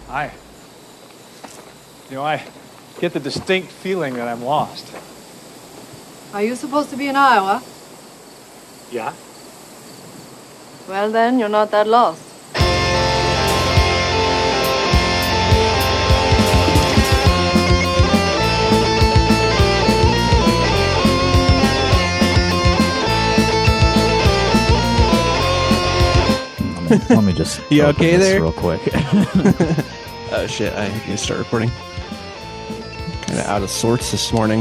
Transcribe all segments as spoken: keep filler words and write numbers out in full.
Hi. You know, I get the distinct feeling that I'm lost. Are you supposed to be in Iowa? Yeah? Well, then, you're not that lost. Let me, let me just you open okay this there? real quick. Oh shit, I need to start recording. Kind of out of sorts this morning.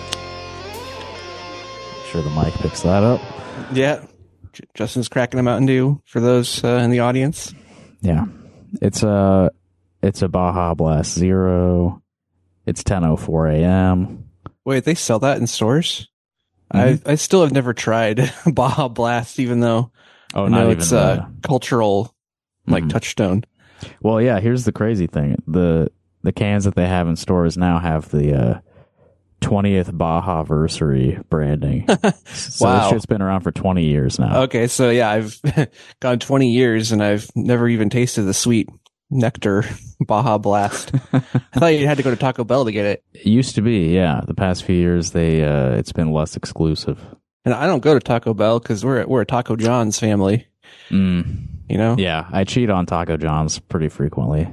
Sure the mic picks that up. Yeah. J- Justin's cracking a Mountain Dew for those uh, in the audience. Yeah. It's a it's a Baja Blast Zero. It's ten oh four a.m. Wait, they sell that in stores? Mm-hmm. I I still have never tried Baja Blast, even though Oh, I not know even it's the, a cultural like Mhm. touchstone. Well, yeah, here's the crazy thing. The the cans that they have in stores now have the uh, twentieth Baja-versary branding. So Wow. this shit's been around for twenty years now. Okay, so yeah, I've gone twenty years and I've never even tasted the sweet nectar Baja Blast. I thought you had to go to Taco Bell to get it. It used to be, yeah. The past few years, they uh, it's been less exclusive. And I don't go to Taco Bell because we're we're a Taco John's family. Mm. You know? Yeah, I cheat on Taco John's pretty frequently.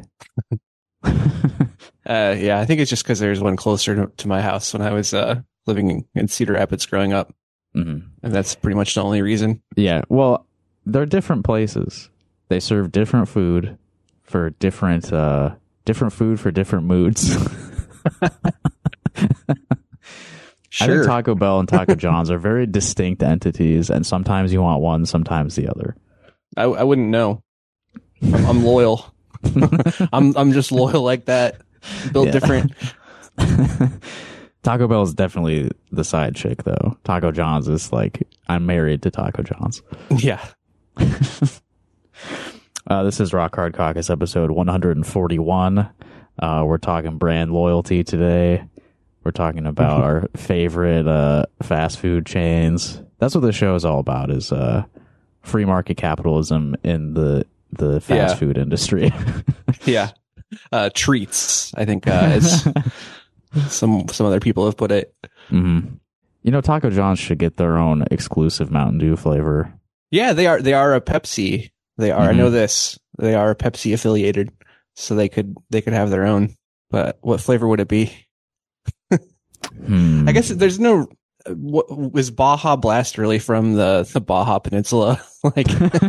Uh, yeah, I think it's just because there's one closer to, to my house when I was uh, living in, in Cedar Rapids growing up. Mm-hmm. And that's pretty much the only reason. Yeah, well, they're different places. They serve different food for different uh, different food for different moods. I think Sure. Taco Bell and Taco John's are very distinct entities, and sometimes you want one, sometimes the other. I, I wouldn't know. I'm, I'm loyal. I'm I'm just loyal like that. Built Yeah. different. Taco Bell is definitely the side chick, though. Taco John's is like, I'm married to Taco John's. Yeah. Uh, this is Rock Hard Caucus episode one forty-one. Uh, we're talking brand loyalty today. We're talking about our favorite uh, fast food chains. That's what the show is all about, is uh, free market capitalism in the, the fast Yeah. food industry. Yeah. Uh, treats, I think, uh, as some some other people have put it. hmm You know, Taco John's should get their own exclusive Mountain Dew flavor. Yeah, they are they are a Pepsi. They are. I Mhm. know this. They are Pepsi affiliated, so they could they could have their own. But what flavor would it be? Hmm. I guess there's no. What, was Baja Blast really from the the Baja Peninsula? Like,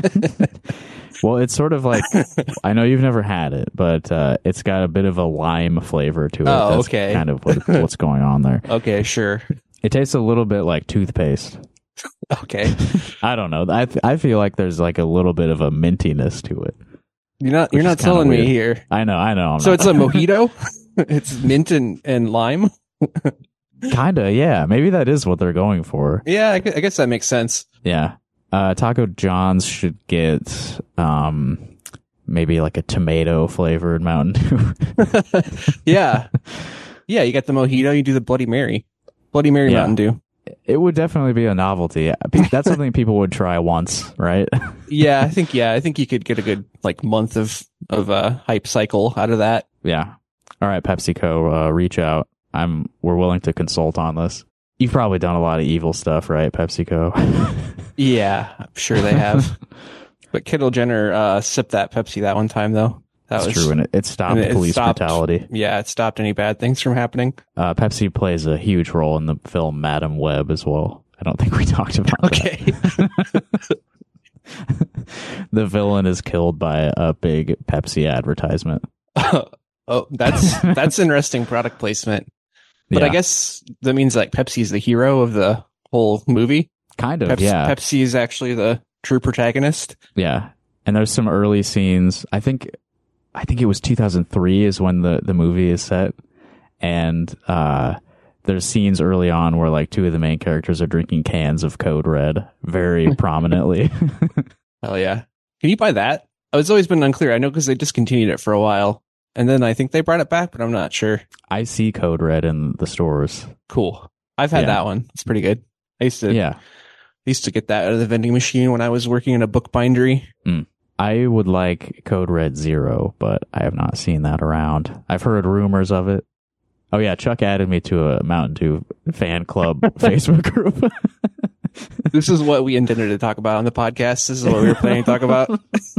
Well, it's sort of like, I know you've never had it, but uh, it's got a bit of a lime flavor to it. Oh, That's okay. kind of what, what's going on there. okay, sure, It tastes a little bit like toothpaste. okay. I don't know. I th- I feel like there's like a little bit of a mintiness to it. You're not you're Which not is kinda telling me weird. here. I know, I know. I'm So not, it's a mojito. It's mint and, and lime. kinda, yeah. Maybe that is what they're going for. Yeah, I, gu- I guess that makes sense. Yeah. Uh, Taco John's should get um maybe like a tomato flavored Mountain Dew. Yeah, yeah. You got the mojito. You do the Bloody Mary. Bloody Mary Yeah. Mountain Dew. It would definitely be a novelty. That's something people would try once, right? Yeah, I think yeah, I think you could get a good like month of of uh, hype cycle out of that. Yeah. All right, PepsiCo, uh, reach out. I'm. We're willing to consult on this. You've probably done a lot of evil stuff, right, PepsiCo? Yeah, I'm sure they have. But Kendall Jenner uh, sipped that Pepsi that one time though. That That's was true, and it, it stopped and it police stopped- brutality. Yeah, it stopped any bad things from happening. Uh, Pepsi plays a huge role in the film Madam Web as well. I don't think we talked about that. Okay. The villain is killed by a big Pepsi advertisement. Oh, that's that's interesting product placement. But Yeah. I guess that means like Pepsi's the hero of the whole movie. Kind of, Pepsi, yeah. Pepsi is actually the true protagonist. Yeah. And there's some early scenes. I think I think it was two thousand three is when the, the movie is set. And uh, there's scenes early on where like two of the main characters are drinking cans of Code Red very prominently. Hell yeah. Can you buy that? It's always been unclear. I know because they discontinued it for a while. And then I think they brought it back, but I'm not sure. I see Code Red in the stores. Cool. I've had Yeah. that one. It's pretty good. I used to Yeah. I used to get that out of the vending machine when I was working in a bookbindery. Mm. I would like Code Red Zero, but I have not seen that around. I've heard rumors of it. Oh yeah, Chuck added me to a Mountain Dew fan club Facebook group. This is what we intended to talk about on the podcast. This is what we were planning to talk about.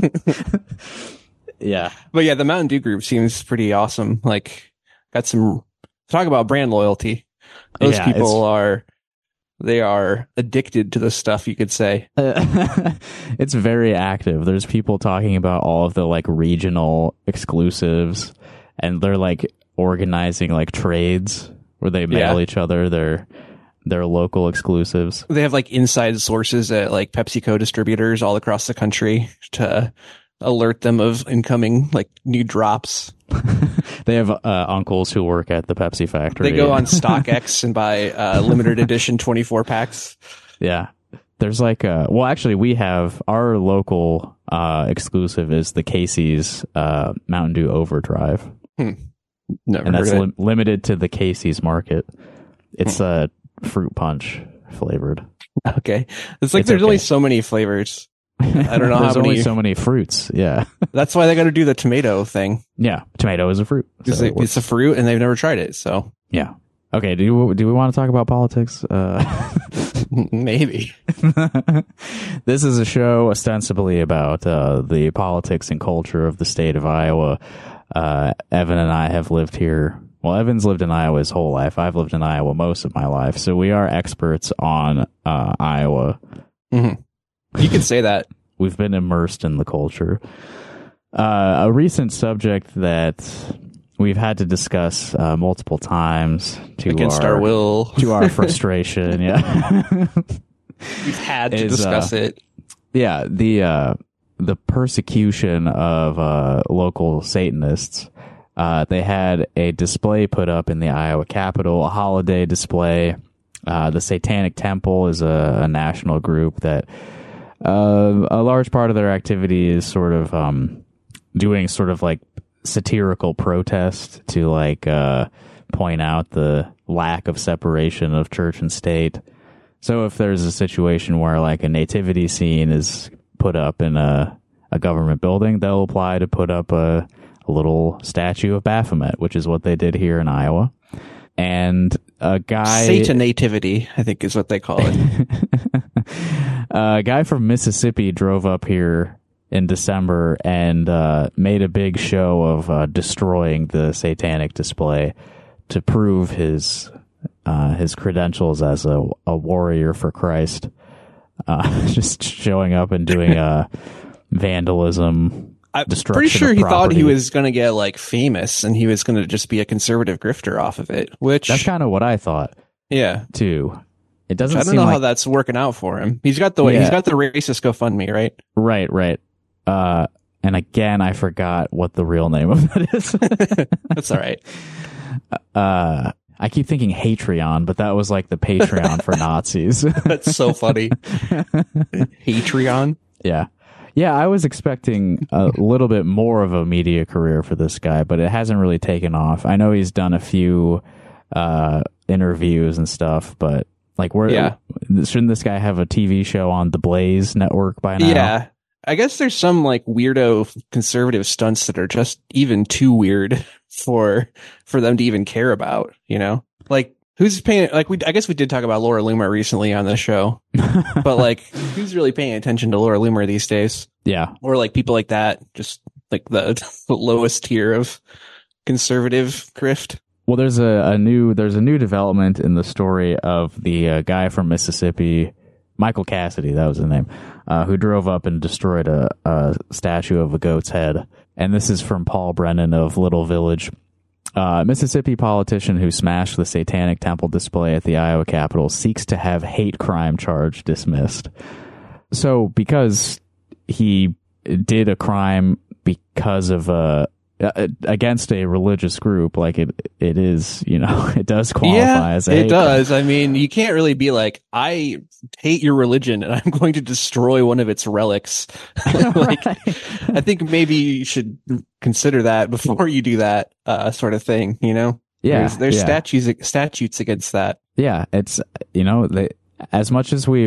Yeah. But yeah, the Mountain Dew group seems pretty awesome. Like, got some talk about brand loyalty. Those Yeah, people it's- are they are addicted to this stuff, you could say. Uh, it's very active. There's people talking about all of the like regional exclusives, and they're like organizing like trades where they mail Yeah. each other their their local exclusives. They have like inside sources at like PepsiCo distributors all across the country to alert them of incoming like new drops. They have uh, uncles who work at the Pepsi factory. They go on StockX and buy uh, limited edition twenty-four packs. Yeah. There's like uh well actually we have our local uh exclusive is the Casey's uh Mountain Dew Overdrive. Never And heard that's of it. lim- limited to the Casey's market. It's a uh, fruit punch flavored. Okay. It's like It's there's okay. only so many flavors. I don't know how There's many. only so many fruits. Yeah. That's why they got to do the tomato thing. Yeah. Tomato is a fruit. Because So it it works. it's a fruit and they've never tried it. So Yeah. Okay. Do you, do we want to talk about politics? Uh, maybe. this is a show ostensibly about uh, the politics and culture of the state of Iowa. Uh, Evan and I have lived here. Well, Evan's lived in Iowa his whole life. I've lived in Iowa most of my life. So we are experts on uh, Iowa. Mhm. You could say that. We've been immersed in the culture. Uh, a recent subject that we've had to discuss uh, multiple times to Against our, our will. to our frustration. Yeah. We've had to is, discuss uh, it. Yeah, the uh, the persecution of uh, local Satanists. Uh, they had a display put up in the Iowa Capitol, a holiday display. Uh, the Satanic Temple is a, a national group that uh, a large part of their activity is sort of um, doing sort of like satirical protest to like uh, point out the lack of separation of church and state. So if there's a situation where like a nativity scene is put up in a, a government building, they'll apply to put up a, a little statue of Baphomet, which is what they did here in Iowa. And a guy... Satan nativity, I think is what they call it. a guy from Mississippi drove up here in December and uh, made a big show of uh, destroying the satanic display to prove his uh, his credentials as a, a warrior for Christ. Uh, just showing up and doing uh, vandalism. I'm Destruction pretty sure of he thought he property. was going to get like famous and he was going to just be a conservative grifter off of it, which, That's kind of what I thought yeah. too. It doesn't I don't seem know like how that's working out for him. He's got the Yeah. he's got the racist GoFundMe, right? right, right. Uh, and again, I forgot what the real name of that is. That's all right. uh, I keep thinking Hatreon, but that was like the Patreon for Nazis. That's so funny. Patreon. Yeah. Yeah, I was expecting a little bit more of a media career for this guy, but it hasn't really taken off. I know he's done a few uh, interviews and stuff, but like, where Yeah. shouldn't this guy have a T V show on the Blaze network by now? Yeah. I guess there's some like weirdo conservative stunts that are just even too weird for for them to even care about, you know? Like who's paying like we I guess we did talk about Laura Loomer recently on the show. But like who's really paying attention to Laura Loomer these days? Yeah. Or like people like that, just like the, the lowest tier of conservative grift. Well, there's a, a new there's a new development in the story of the uh, guy from Mississippi, Michael Cassidy, that was his name, uh, who drove up and destroyed a, a statue of a goat's head. And this is from Paul Brennan of Little Village. Uh, Mississippi politician who smashed the Satanic Temple display at the Iowa Capitol seeks to have hate crime charge dismissed. So because he did a crime because of a uh, against a religious group, like it it is, you know, it does qualify Yeah, as a it hate does. I mean, you can't really be like, I hate your religion and I'm going to destroy one of its relics. crime. Like, Right. I think maybe you should consider that before you do that uh, sort of thing. You know, Yeah, there's, there's yeah. statutes statutes against that. Yeah, it's, you know, they, as much as we've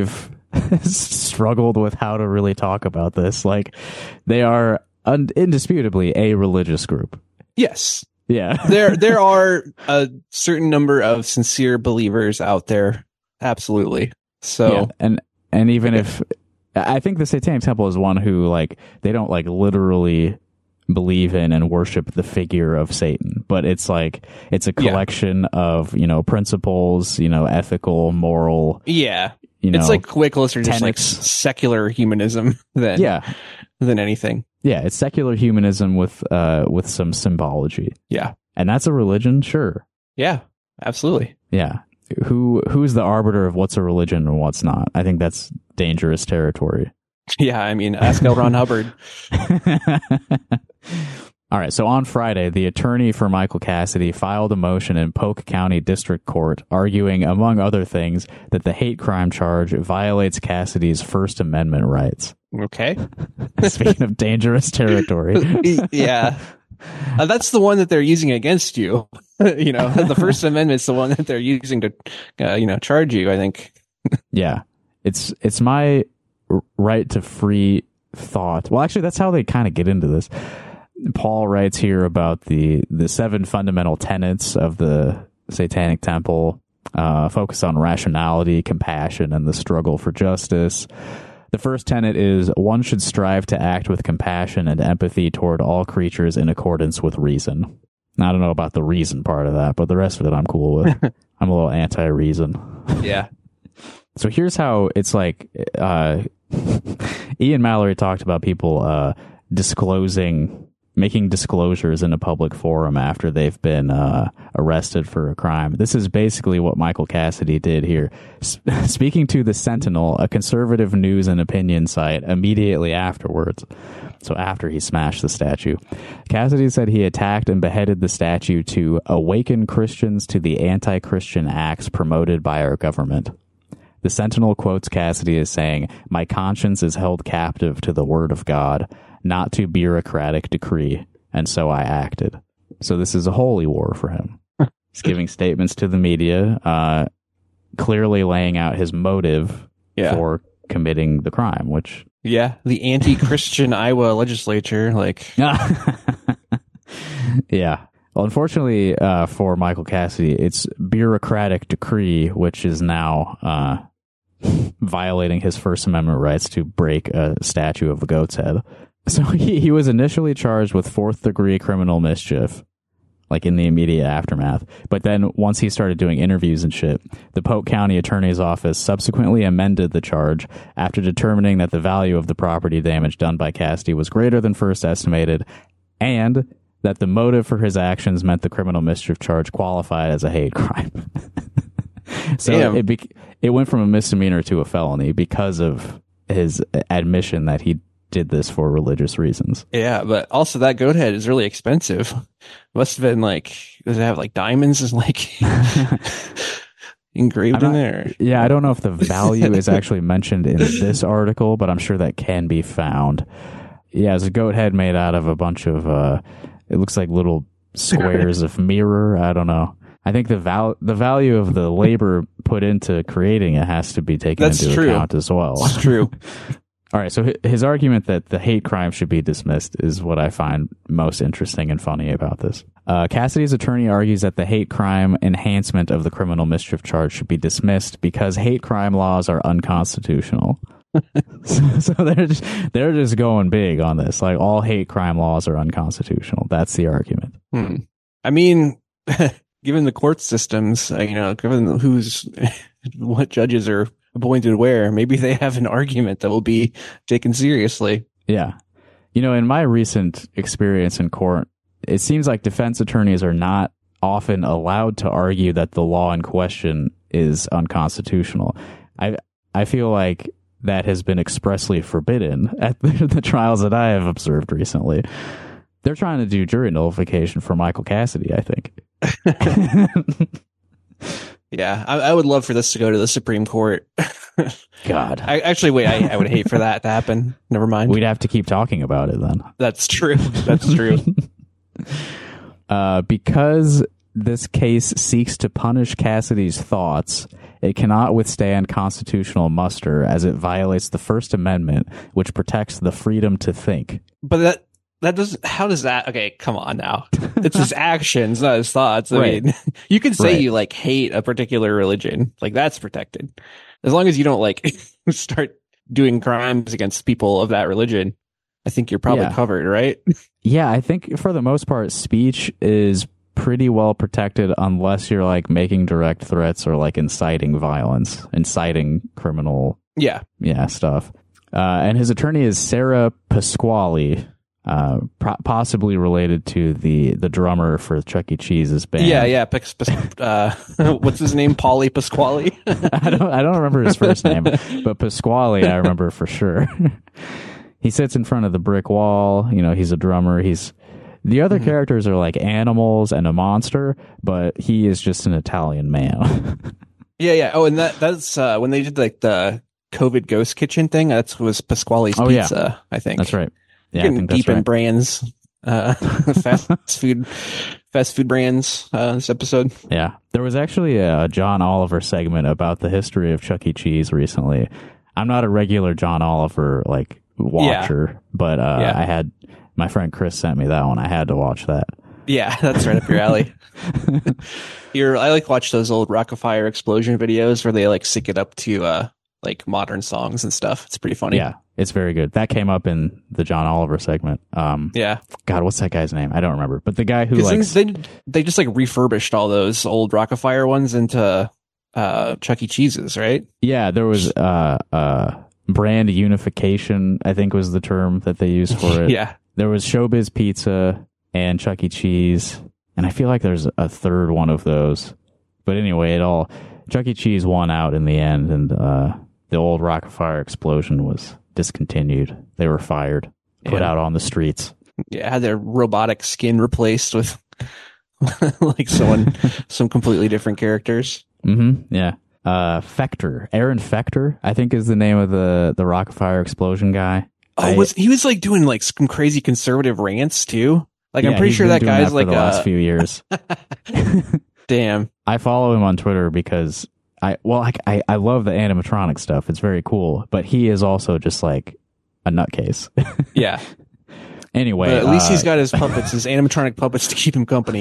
struggled with how to really talk about this. Like, they are un- indisputably a religious group. Yes. Yeah. there there are a certain number of sincere believers out there. Absolutely. So Yeah, and and even if I think the Satanic Temple is one who, like, they don't like literally believe in and worship the figure of Satan, but it's like it's a collection yeah. of, you know, principles, you know, ethical, moral. Yeah. You know, it's like way closer to just like tenets. secular humanism than Yeah. than anything. Yeah, it's secular humanism with uh with some symbology. Yeah. And that's a religion, sure. Yeah, absolutely. Yeah. Who who's the arbiter of what's a religion and what's not? I think that's dangerous territory. Yeah, I mean, ask L. Ron Hubbard. All right, so on Friday, the attorney for Michael Cassidy filed a motion in Polk County District Court arguing, among other things, that the hate crime charge violates Cassidy's First Amendment rights. Okay. Speaking of dangerous territory. Yeah. Uh, that's the one that they're using against you. You know, the First Amendment's the one that they're using to, uh, you know, charge you, I think. Yeah. It's it's my r- right to free thought. Well, actually, that's how they kind of get into this. Paul writes here about the, the seven fundamental tenets of the Satanic Temple, uh, focus on rationality, compassion, and the struggle for justice. The first tenet is one should strive to act with compassion and empathy toward all creatures in accordance with reason. Now, I don't know about the reason part of that, but the rest of it I'm cool with. I'm a little anti-reason. Yeah. So here's how it's like, uh, Ian Mallory talked about people uh, disclosing, making disclosures in a public forum after they've been uh, arrested for a crime. This is basically what Michael Cassidy did here. S- speaking to the Sentinel, a conservative news and opinion site, immediately afterwards, so after he smashed the statue, Cassidy said he attacked and beheaded the statue to awaken Christians to the anti-Christian acts promoted by our government. The Sentinel quotes Cassidy as saying, "My conscience is held captive to the word of God, not to bureaucratic decree, and so I acted." So this is a holy war for him. He's giving statements to the media, uh, clearly laying out his motive Yeah. for committing the crime, which... Yeah, the anti-Christian Iowa legislature, like... Yeah. Well, unfortunately uh, for Michael Cassidy, it's bureaucratic decree, which is now uh, violating his First Amendment rights to break a statue of a goat's head. So he, he was initially charged with fourth degree criminal mischief, like in the immediate aftermath. But then once he started doing interviews and shit, the Polk County Attorney's Office subsequently amended the charge after determining that the value of the property damage done by Cassidy was greater than first estimated, and that the motive for his actions meant the criminal mischief charge qualified as a hate crime. So Damn. it bec- it went from a misdemeanor to a felony because of his admission that he did this for religious reasons. Yeah, but also that goat head is really expensive. Must have been like, does it have like diamonds and like engraved I'm in not- there? Yeah, I don't know if the value is actually mentioned in this article, but I'm sure that can be found. Yeah, it's a goat head made out of a bunch of, uh, it looks like little squares of mirror. I don't know. I think the val- the value of the labor put into creating it has to be taken That's into true. account as well. It's true. All right, so hi- his argument that the hate crime should be dismissed is what I find most interesting and funny about this. Uh, Cassidy's attorney argues that the hate crime enhancement of the criminal mischief charge should be dismissed because hate crime laws are unconstitutional. so, so they're just, they're just going big on this. Like, all hate crime laws are unconstitutional. That's the argument. Hmm. I mean, given the court systems, uh, you know, given who's what judges are appointed where, maybe they have an argument that will be taken seriously. Yeah. You know, in my recent experience in court, it seems like defense attorneys are not often allowed to argue that the law in question is unconstitutional. I I feel like that has been expressly forbidden at the, the trials that I have observed recently. They're trying to do jury nullification for Michael Cassidy, I think. Yeah, I, I would love for this to go to the Supreme Court. God. I, actually, wait, I, I would hate for that to happen. Never mind. We'd have to keep talking about it then. That's true. That's true. Uh, because this case seeks to punish Cassidy's thoughts It cannot withstand constitutional muster as it violates the First Amendment, which protects the freedom to think. But that that doesn't. How does that? Okay, come on now. It's his actions, not his thoughts. I Right. mean, you can say Right. you like hate a particular religion, like that's protected, as long as you don't like start doing crimes against people of that religion. I think you're probably Yeah. covered, right? Yeah, I think for the most part, speech is pretty well protected unless you're like making direct threats or like inciting violence, inciting criminal, Yeah. yeah, stuff. Uh, and his attorney is Sarah Pasquale, uh, pro- possibly related to the the drummer for Chuck E. Cheese's band. Yeah, yeah. Pix, Pix, uh, what's his name? Pauly Pasquale. I don't I don't remember his first name, but Pasquale I remember for sure. He sits in front of the brick wall. You know, he's a drummer. He's the other Mhm. characters are like animals and a monster, but he is just an Italian man. Yeah, yeah. Oh, and that that's uh, when they did like the COVID ghost kitchen thing. That was Pasquale's Oh, yeah. Pizza, I think. That's right. Yeah, I Getting think that's deep in right. brands, uh, fast food, fast food brands. Uh, this episode. Yeah, there was actually a John Oliver segment about the history of Chuck E. Cheese recently. I'm not a regular John Oliver like watcher, but uh, Yeah. I had my friend Chris sent me that one. I had to watch that. Yeah, that's right up your alley. You're, I like watch those old Rockafire explosion videos where they like sync it up to uh like modern songs and stuff. It's pretty funny. Yeah, it's very good. That came up in the John Oliver segment. Um, Yeah. God, what's that guy's name? I don't remember. But the guy who 'Cause like then they they just like refurbished all those old Rockafire ones into uh Chuck E. Cheese's, right? yeah, there was uh uh brand unification, I think was the term that they used for it. Yeah. There was Showbiz Pizza and Chuck E. Cheese, and I feel like there's a third one of those. But anyway, it all Chuck E. Cheese won out in the end, and uh, the old Rockafire explosion was discontinued. They were fired, put Yeah. out on the streets. Yeah, had their robotic skin replaced with like someone some completely different characters. Mm-hmm. Yeah. Uh, Fector, Aaron Fector, I think is the name of the the Rockafire explosion guy. Oh, I- was he was like doing like some crazy conservative rants too? Like Yeah, I'm pretty he's sure been that doing guy's for like the last a few years. damn. I follow him on Twitter because I well, I, I I love the animatronic stuff. It's very cool, but he is also just like a nutcase. Yeah. Anyway, But at least uh, he's got his puppets, his animatronic puppets to keep him company.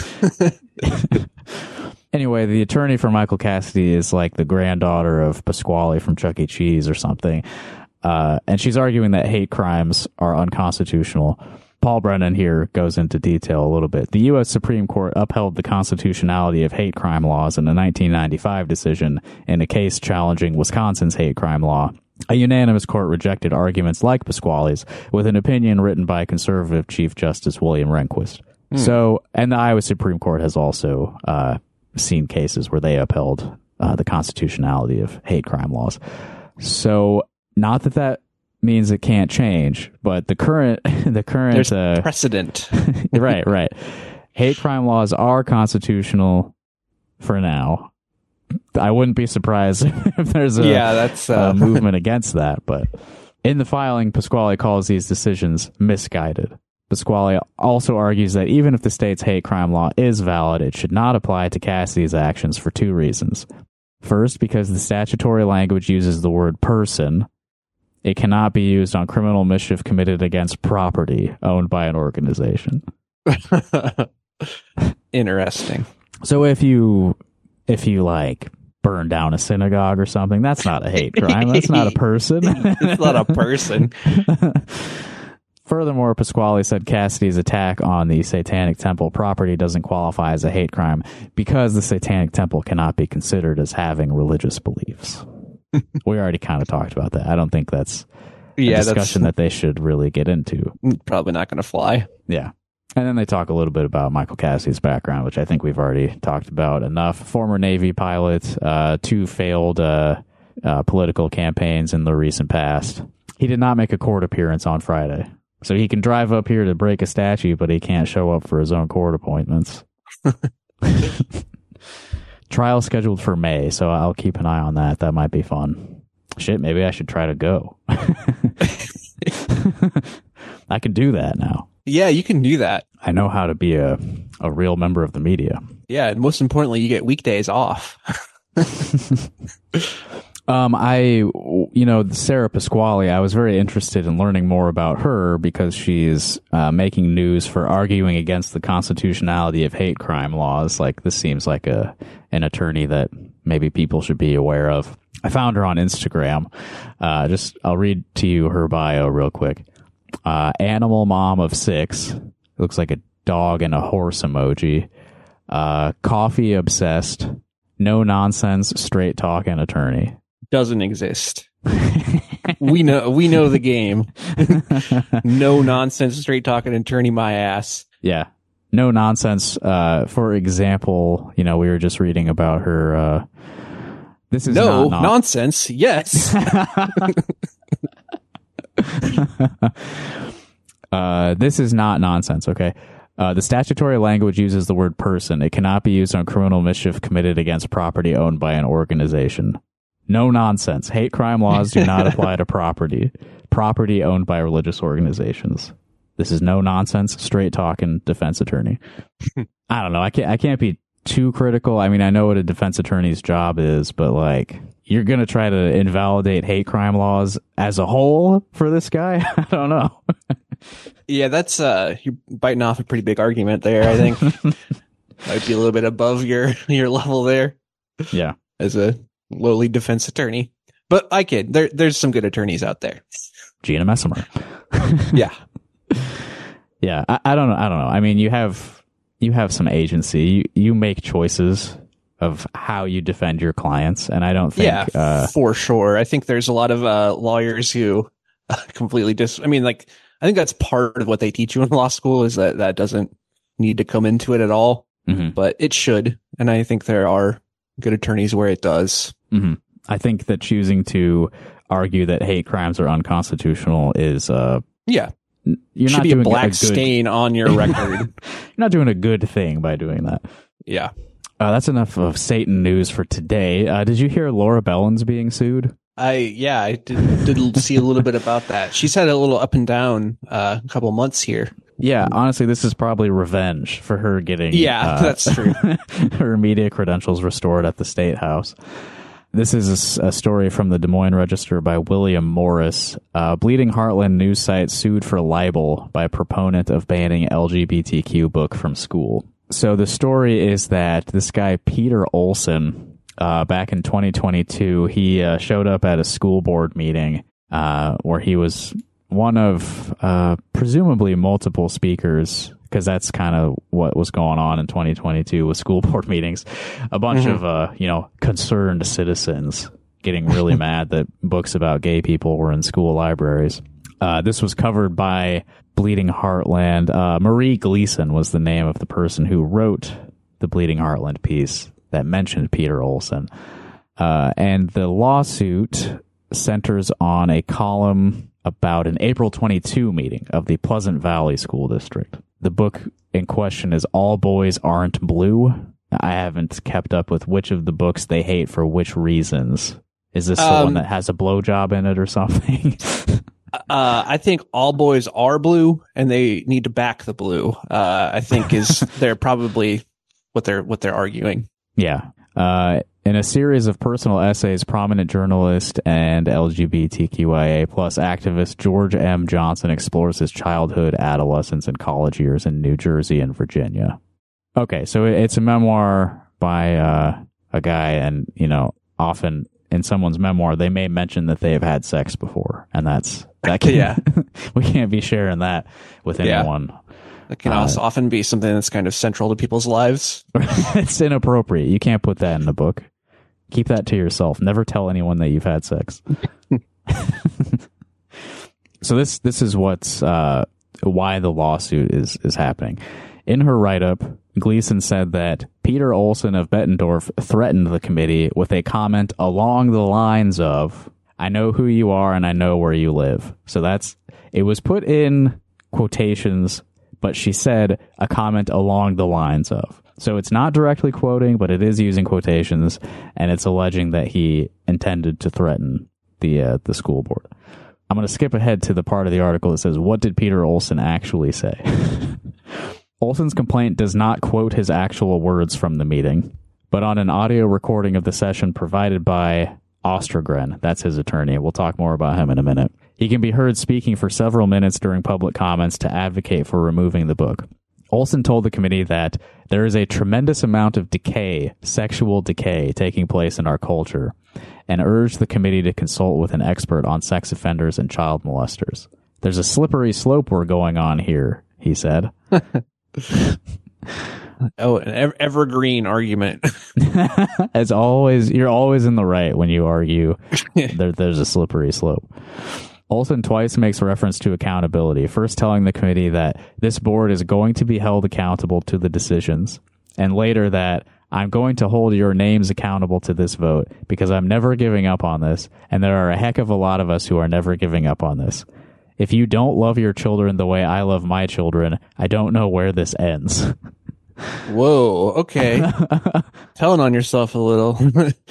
Anyway, the attorney for Michael Cassidy is like the granddaughter of Pasquale from Chuck E. Cheese or something. Uh, and she's arguing that hate crimes are unconstitutional. Paul Brennan here goes into detail a little bit. The U S Supreme Court upheld the constitutionality of hate crime laws in a nineteen ninety-five decision in a case challenging Wisconsin's hate crime law. A unanimous court rejected arguments like Pasquale's with an opinion written by conservative Chief Justice William Rehnquist. So, and the Iowa Supreme Court has also uh, seen cases where they upheld uh, the constitutionality of hate crime laws. So, not that that means it can't change, but the current the current There's uh, precedent. right, right. Hate crime laws are constitutional for now. I wouldn't be surprised if there's a, Yeah, that's uh, a movement against that, but in the filing, Pasquale calls these decisions misguided. Pasquale also argues that even if the state's hate crime law is valid, it should not apply to Cassidy's actions for two reasons. First, because the statutory language uses the word person. It cannot be used on criminal mischief committed against property owned by an organization. interesting. So if you, if you like burn down a synagogue or something, that's not a hate crime. That's not a person. It's not a person. Furthermore, Pasquale said Cassidy's attack on the Satanic Temple property doesn't qualify as a hate crime because the Satanic Temple cannot be considered as having religious beliefs. We already kind of talked about that. I don't think that's a Yeah, discussion that they should really get into. that's probably not going to fly. Yeah. And then they talk a little bit about Michael Cassidy's background, which I think we've already talked about enough. Former Navy pilot, uh, two failed uh, uh, political campaigns in the recent past. He did not make a court appearance on Friday. So he can drive up here to break a statue, but he can't show up for his own court appointments. Trial scheduled for May, so I'll keep an eye on that. That might be fun. Shit, maybe I should try to go. I can do that now. Yeah, you can do that. I know how to be a, a real member of the media. Yeah, and most importantly, you get weekdays off. Um, I, you know, Sarah Pasquale, I was very interested in learning more about her because she's uh, making news for arguing against the constitutionality of hate crime laws. Like, this seems like a an attorney that maybe people should be aware of. I found her on Instagram. Uh, just, I'll read to you her bio real quick. Uh, animal mom of six. Looks like a dog and a horse emoji. Uh, coffee obsessed. No nonsense, straight talking attorney. Doesn't exist. we know we know the game. No nonsense, straight talking attorney, my ass. Yeah, no nonsense. Uh, for example, you know, we were just reading about her. Uh, this is no not non- nonsense. Yes. uh, this is not nonsense. Okay. Uh, the statutory language uses the word person. It cannot be used on criminal mischief committed against property owned by an organization. No nonsense. Hate crime laws do not apply to property. Property owned by religious organizations. This is no nonsense, straight talking defense attorney. I don't know. I can't. I can't be too critical. I mean, I know what a defense attorney's job is, but like, you're gonna try to invalidate hate crime laws as a whole for this guy? I don't know. Yeah, that's uh, you're biting off a pretty big argument there. I think might be a little bit above your your level there. Yeah, as a lowly defense attorney, but I kid. There, there's some good attorneys out there. Gina Messimer. Yeah, yeah. I, I don't know. I don't know. I mean, you have you have some agency. You you make choices of how you defend your clients, and I don't think. Yeah, uh, for sure. I think there's a lot of uh, lawyers who uh, completely dis. I mean, like, I think that's part of what they teach you in law school is that that doesn't need to come into it at all, mm-hmm. but it should. And I think there are good attorneys where it does. Mm-hmm. I think that choosing to argue that hate crimes are unconstitutional is, uh, yeah, you're should not be a doing black a good, stain on your record. You're not doing a good thing by doing that. Yeah. Uh, that's enough of Satan news for today. Uh, did you hear Laura Bellins being sued? I yeah, I did, did see a little bit about that. She's had a little up and down uh, a couple months here. Yeah, honestly, this is probably revenge for her getting yeah, uh, that's true. her media credentials restored at the State House. This is a, a story from the Des Moines Register by William Morris. Uh, Bleeding Heartland news site sued for libel by proponent of banning L G B T Q book from school. So the story is that this guy, Peter Olson, uh, back in twenty twenty-two, he uh, showed up at a school board meeting uh, where he was one of uh, presumably multiple speakers, because that's kind of what was going on in twenty twenty-two with school board meetings. A bunch mm-hmm. of, uh, you know, concerned citizens getting really mad that books about gay people were in school libraries. Uh, this was covered by Bleeding Heartland. Uh, Marie Gleason was the name of the person who wrote the Bleeding Heartland piece that mentioned Peter Olson. Uh, and the lawsuit centers on a column about an April twenty-second meeting of the Pleasant Valley School District. The book in question is All Boys Aren't Blue. I haven't kept up with which of the books they hate for which reasons. Is this the um, one that has a blowjob in it or something? uh, I think All Boys Are Blue, and they need to back the blue. Uh, I think is they're probably what they're what they're arguing. Yeah. Uh, in a series of personal essays, prominent journalist and L G B T Q I A plus activist George M. Johnson explores his childhood, adolescence, and college years in New Jersey and Virginia. Okay, so it's a memoir by uh, a guy, and, you know, often in someone's memoir, they may mention that they have had sex before, and that's that. Can, yeah, we can't be sharing that with anyone. Yeah. That can also uh, often be something that's kind of central to people's lives. It's inappropriate. You can't put that in the book. Keep that to yourself. Never tell anyone that you've had sex. So this this is what's uh, why the lawsuit is is happening. In her write-up, Gleason said that Peter Olson of Bettendorf threatened the committee with a comment along the lines of, "I know who you are and I know where you live." So that's it was put in quotations, but she said a comment along the lines of. So it's not directly quoting, but it is using quotations, and it's alleging that he intended to threaten the uh, the school board. I'm going to skip ahead to the part of the article that says, what did Peter Olson actually say? Olson's complaint does not quote his actual words from the meeting, but on an audio recording of the session provided by Ostergren. That's his attorney. We'll talk more about him in a minute. He can be heard speaking for several minutes during public comments to advocate for removing the book. Olson told the committee that there is a tremendous amount of decay, sexual decay, taking place in our culture, and urged the committee to consult with an expert on sex offenders and child molesters. There's a slippery slope we're going on here, he said. Oh, an ever- evergreen argument. As always, you're always in the right when you argue there, there's a slippery slope. Olson twice makes reference to accountability, first telling the committee that this board is going to be held accountable to the decisions, and later that I'm going to hold your names accountable to this vote because I'm never giving up on this, and there are a heck of a lot of us who are never giving up on this. If you don't love your children the way I love my children, I don't know where this ends. Whoa, okay. Telling on yourself a little.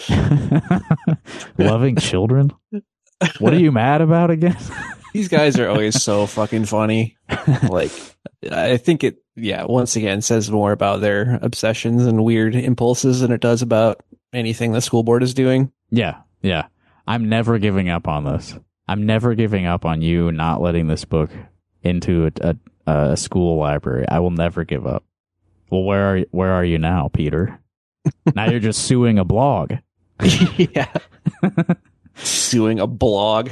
Loving children? What are you mad about again? These guys are always so fucking funny. Like, I think it, yeah, once again says more about their obsessions and weird impulses than it does about anything the school board is doing. Yeah, yeah. I'm never giving up on this. I'm never giving up on you not letting this book into a, a, a school library. I will never give up. Well, where are where are you now, Peter? Now you're just suing a blog. Yeah. Suing a blog.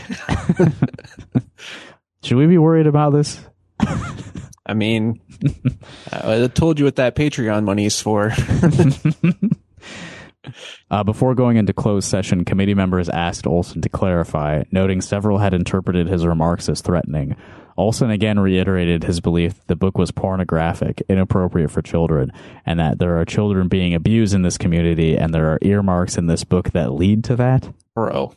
Should we be worried about this? I mean, I told you what that Patreon money is for. Uh, before going into closed session, committee members asked Olson to clarify, noting several had interpreted his remarks as threatening. Olson again reiterated his belief that the book was pornographic, inappropriate for children, and that there are children being abused in this community, and there are earmarks in this book that lead to that. Bro.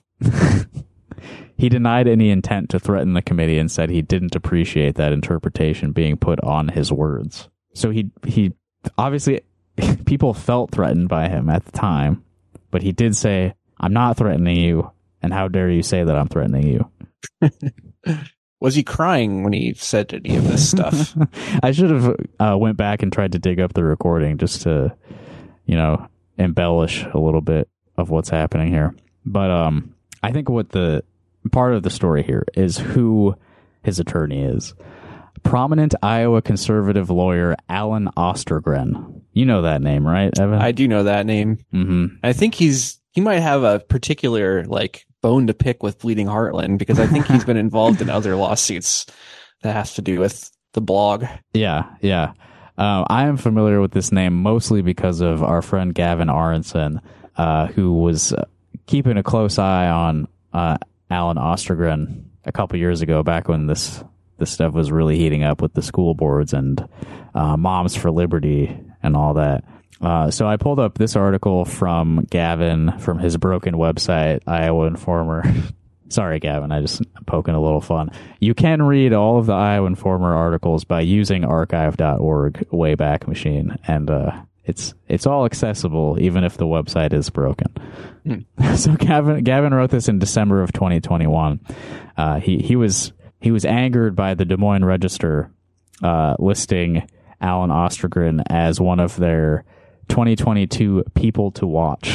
He denied any intent to threaten the committee and said he didn't appreciate that interpretation being put on his words. So he he obviously... people felt threatened by him at the time, but he did say, I'm not threatening you, and how dare you say that I'm threatening you? Was he crying when he said any of this stuff? I should have uh, went back and tried to dig up the recording just to, you know, embellish a little bit of what's happening here. But um, I think what the part of the story here is who his attorney is. Prominent Iowa conservative lawyer Alan Ostergren. You know that name, right, Evan? I do know that name. Mm-hmm. I think he's he might have a particular like bone to pick with Bleeding Heartland because I think he's been involved in other lawsuits that has to do with the blog. Yeah, yeah. Uh, I am familiar with this name mostly because of our friend Gavin Aronson, uh, who was uh, keeping a close eye on uh, Alan Ostergren a couple years ago, back when this this stuff was really heating up with the school boards and uh, Moms for Liberty and all that. Uh, so I pulled up this article from Gavin from his broken website, Iowa Informer. Sorry, Gavin, I just I'm poking a little fun. You can read all of the Iowa Informer articles by using archive dot org Wayback Machine, and uh, it's it's all accessible, even if the website is broken. Hmm. So Gavin Gavin wrote this in December of twenty twenty-one. Uh, he he was he was angered by the Des Moines Register uh, listing Alan Ostergren as one of their twenty twenty-two people to watch.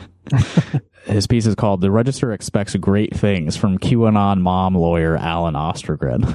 His piece is called "The Register Expects Great Things from QAnon Mom Lawyer Alan Ostergren."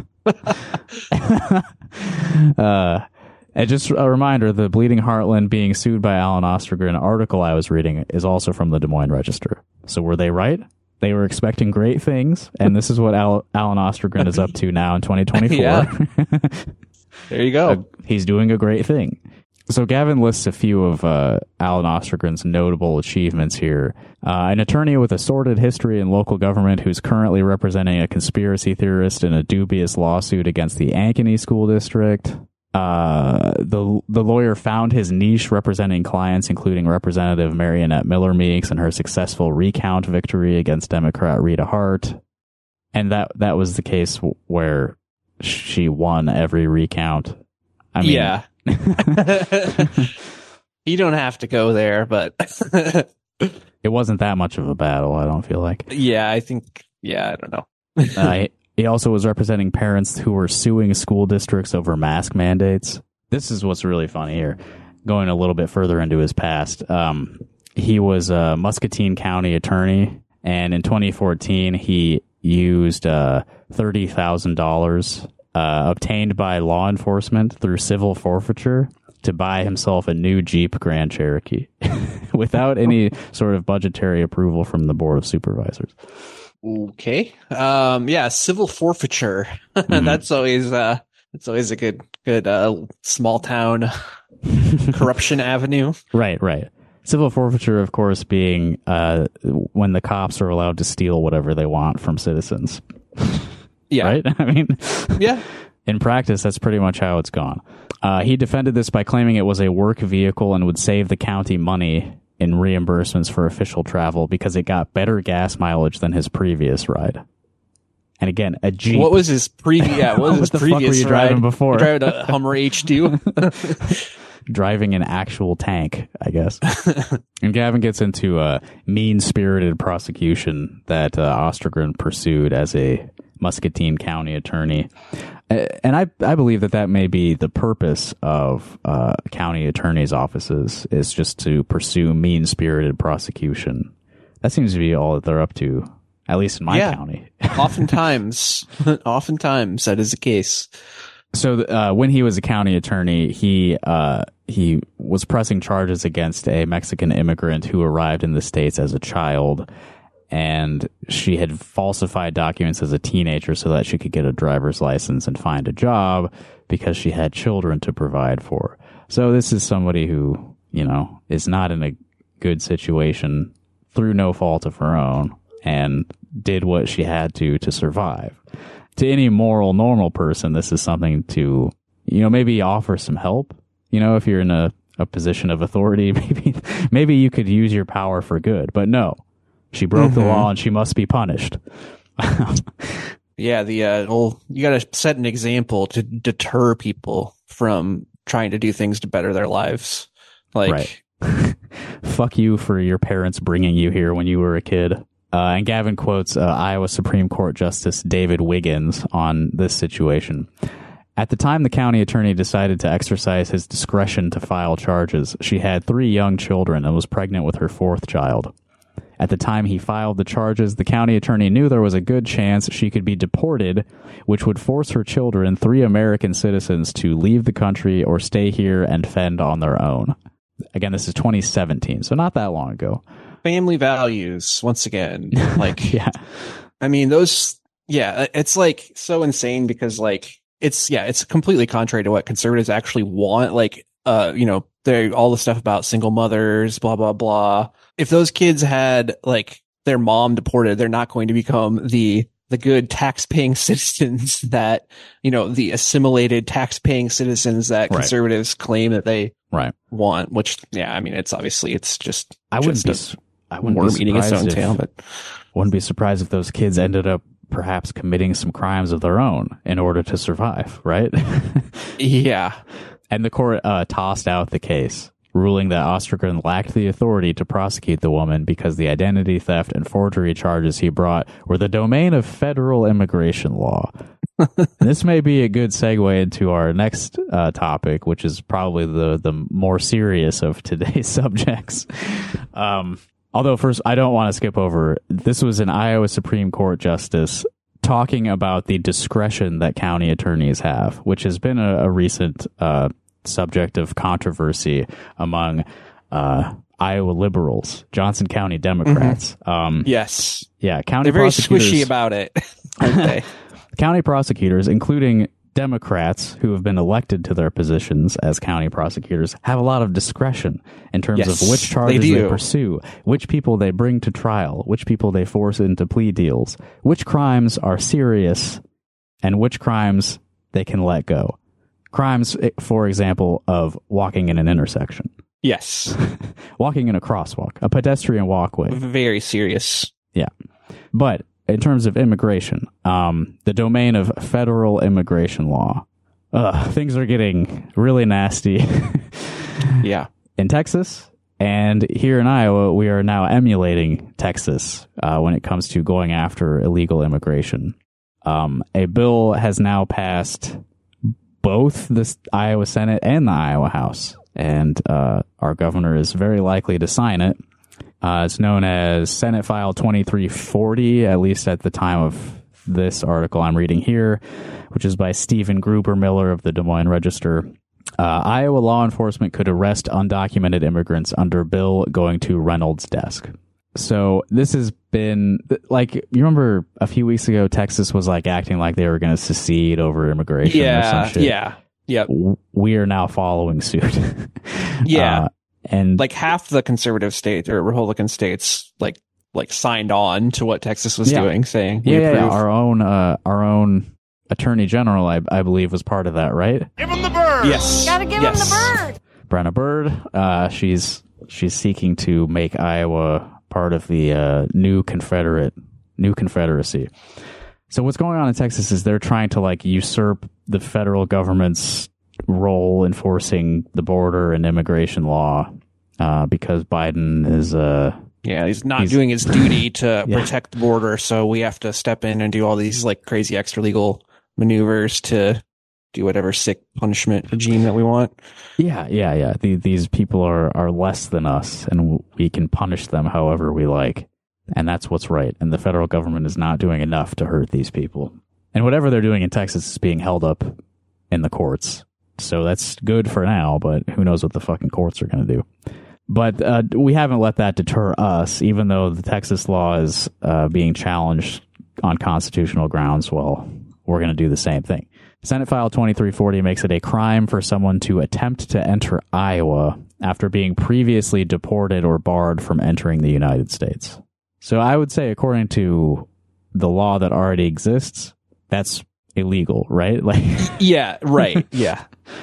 uh, and just a reminder, the Bleeding Heartland being sued by Alan Ostergren article I was reading is also from the Des Moines Register. So were they right? They were expecting great things, and this is what Al- Alan Ostergren is up to now in twenty twenty-four. Yeah. There you go. Uh, he's doing a great thing. So Gavin lists a few of uh, Alan Ostergren's notable achievements here. Uh, an attorney with a sordid history in local government who's currently representing a conspiracy theorist in a dubious lawsuit against the Ankeny School District. Uh, the the lawyer found his niche representing clients, including Representative Marionette Miller Meeks and her successful recount victory against Democrat Rita Hart. And that, that was the case w- where she won every recount. I mean, yeah. You don't have to go there, but it wasn't that much of a battle, I don't feel like. Yeah, I think, yeah, I don't know. uh, he also was representing parents who were suing school districts over mask mandates. This is what's really funny here. going a little bit further into his past, um, he was a Muscatine County attorney, and in twenty fourteen, he used uh, thirty thousand dollars uh, obtained by law enforcement through civil forfeiture to buy himself a new Jeep Grand Cherokee without any sort of budgetary approval from the Board of Supervisors. Okay. Um, yeah, civil forfeiture. Mm-hmm. That's always, uh, that's always a good, good, uh, small town corruption avenue. Right, right. Civil forfeiture, of course, being uh, when the cops are allowed to steal whatever they want from citizens. Yeah. Right? I mean, yeah. In practice, that's pretty much how it's gone. Uh, he defended this by claiming it was a work vehicle and would save the county money in reimbursements for official travel because it got better gas mileage than his previous ride. And again, a Jeep. What was his previous? Yeah, what was what his the previous fuck were you ride? driving before? You driving a Hummer H two. Driving an actual tank, I guess. And Gavin gets into a mean-spirited prosecution that uh, Ostergren pursued as a Muscatine County attorney. And I, I believe that that may be the purpose of uh, county attorneys' offices, is just to pursue mean-spirited prosecution. That seems to be all that they're up to, at least in my Yeah. county. Oftentimes, oftentimes that is the case. So uh, when he was a county attorney, he uh, he was pressing charges against a Mexican immigrant who arrived in the States as a child, and she had falsified documents as a teenager so that she could get a driver's license and find a job because she had children to provide for. So this is somebody who, you know, is not in a good situation through no fault of her own and did what she had to to survive. To any moral, normal person, this is something to, you know, maybe offer some help. You know, if you're in a, a position of authority, maybe maybe you could use your power for good. But no, she broke Mm-hmm. the law and she must be punished. Yeah, the uh, whole you got to set an example to deter people from trying to do things to better their lives. Like, Right. Fuck you for your parents bringing you here when you were a kid. Uh, and Gavin quotes uh, Iowa Supreme Court Justice David Wiggins on this situation. At the time the county attorney decided to exercise his discretion to file charges, she had three young children and was pregnant with her fourth child. At the time he filed the charges, the county attorney knew there was a good chance she could be deported, which would force her children, three American citizens, to leave the country or stay here and fend on their own. Again, this is twenty seventeen, so not that long ago. family values, once again. Like, Yeah. I mean, those, yeah, it's like so insane because, like, it's, yeah, it's completely contrary to what conservatives actually want. Like, uh, you know, they all the stuff about single mothers, blah, blah, blah. If those kids had, like, their mom deported, they're not going to become the, the good tax-paying citizens that, you know, the assimilated tax-paying citizens that Right. conservatives claim that they Right. want, which, yeah, I mean, it's obviously, it's just, I wouldn't be, just su- I wouldn't worm be eating its surprised own tail, if, but wouldn't be surprised if those kids ended up perhaps committing some crimes of their own in order to survive, right? yeah. And the court uh, tossed out the case, ruling that Ostergren lacked the authority to prosecute the woman because the identity theft and forgery charges he brought were the domain of federal immigration law. This may be a good segue into our next uh, topic, which is probably the, the more serious of today's subjects. Um, although first, I don't want to skip over, this was an Iowa Supreme Court justice talking about the discretion that county attorneys have, which has been a, a recent uh, subject of controversy among uh, Iowa liberals, Johnson County Democrats. Mm-hmm. Um, Yes. yeah, county They're very prosecutors, squishy about it, aren't they? county prosecutors, including Democrats who have been elected to their positions as county prosecutors, have a lot of discretion in terms Yes, of which they charges they, do. pursue, which people they bring to trial, which people they force into plea deals, which crimes are serious, and which crimes they can let go. Crimes, for example, of walking in an intersection, Yes. walking in a crosswalk, a pedestrian walkway. Very serious. Yeah. But in terms of immigration, um, the domain of federal immigration law, uh, things are getting really nasty Yeah. in Texas. And here in Iowa, we are now emulating Texas uh, when it comes to going after illegal immigration. Um, a bill has now passed both the Iowa Senate and the Iowa House. and uh, our governor is very likely to sign it. Uh, it's known as Senate File twenty-three forty, at least at the time of this article I'm reading here, which is by Stephen Gruber Miller of the Des Moines Register. Uh, Iowa law enforcement could arrest undocumented immigrants under bill going to Reynolds' desk. So this has been, like, you remember a few weeks ago, Texas was like acting like they were going to secede over immigration Yeah, or some shit. yeah, yeah. We are now following suit. Yeah. Uh, and Like half the conservative states or Republican states, like, like signed on to what Texas was Yeah. doing, saying, we yeah, yeah, approve. our own, uh, our own attorney general, I, I believe, was part of that, right? Give him the bird. Yes. Gotta give yes. him the bird. Brenna Bird, uh, she's she's seeking to make Iowa part of the uh, new Confederate, new Confederacy. So what's going on in Texas is they're trying to like usurp the federal government's role enforcing the border and immigration law uh, because Biden is uh, Yeah, he's not He's- doing his duty to Yeah. protect the border, so we have to step in and do all these like crazy extra legal maneuvers to do whatever sick punishment regime that we want. yeah, yeah, yeah. The, these people are, are less than us, and we can punish them however we like. And that's what's right. And the federal government is not doing enough to hurt these people. And whatever they're doing in Texas is being held up in the courts. So that's good for now, but who knows what the fucking courts are going to do. But uh, we haven't let that deter us, even though the Texas law is uh, being challenged on constitutional grounds. Well, we're going to do the same thing. Senate File twenty-three forty makes it a crime for someone to attempt to enter Iowa after being previously deported or barred from entering the United States. So I would say, according to the law that already exists, that's illegal, right? Like, Yeah, right. yeah.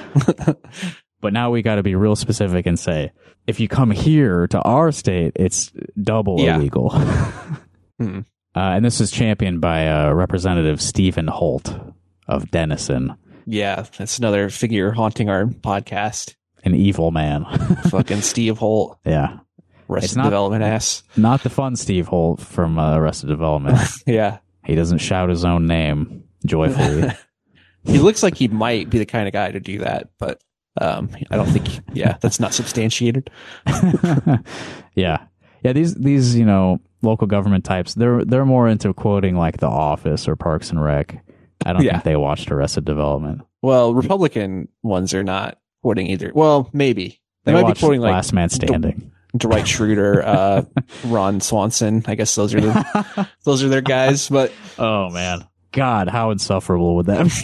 but now we got to be real specific and say, if you come here to our state, it's double Yeah. illegal. Hmm. Uh, and this is championed by uh, Representative Stephen Holt of Denison, Yeah, that's another figure haunting our podcast. an evil man. Fucking Steve Holt, Yeah. Arrested It's not- Development ass. Not the fun Steve Holt from uh, Arrested Development. Yeah. He doesn't shout his own name joyfully. He looks like he might be the kind of guy to do that, but um, I don't think, yeah, that's not substantiated. Yeah. Yeah, these these, you know, local government types, they're they're more into quoting like The Office or Parks and Rec. I don't Yeah. think they watched Arrested Development. Well, Republican ones are not quoting either. Well, maybe. They, They might be watched quoting like Last Man Standing. Dwight Schruter, uh, Ron Swanson. I guess those are the, those are their guys, but Oh man. God, how insufferable would that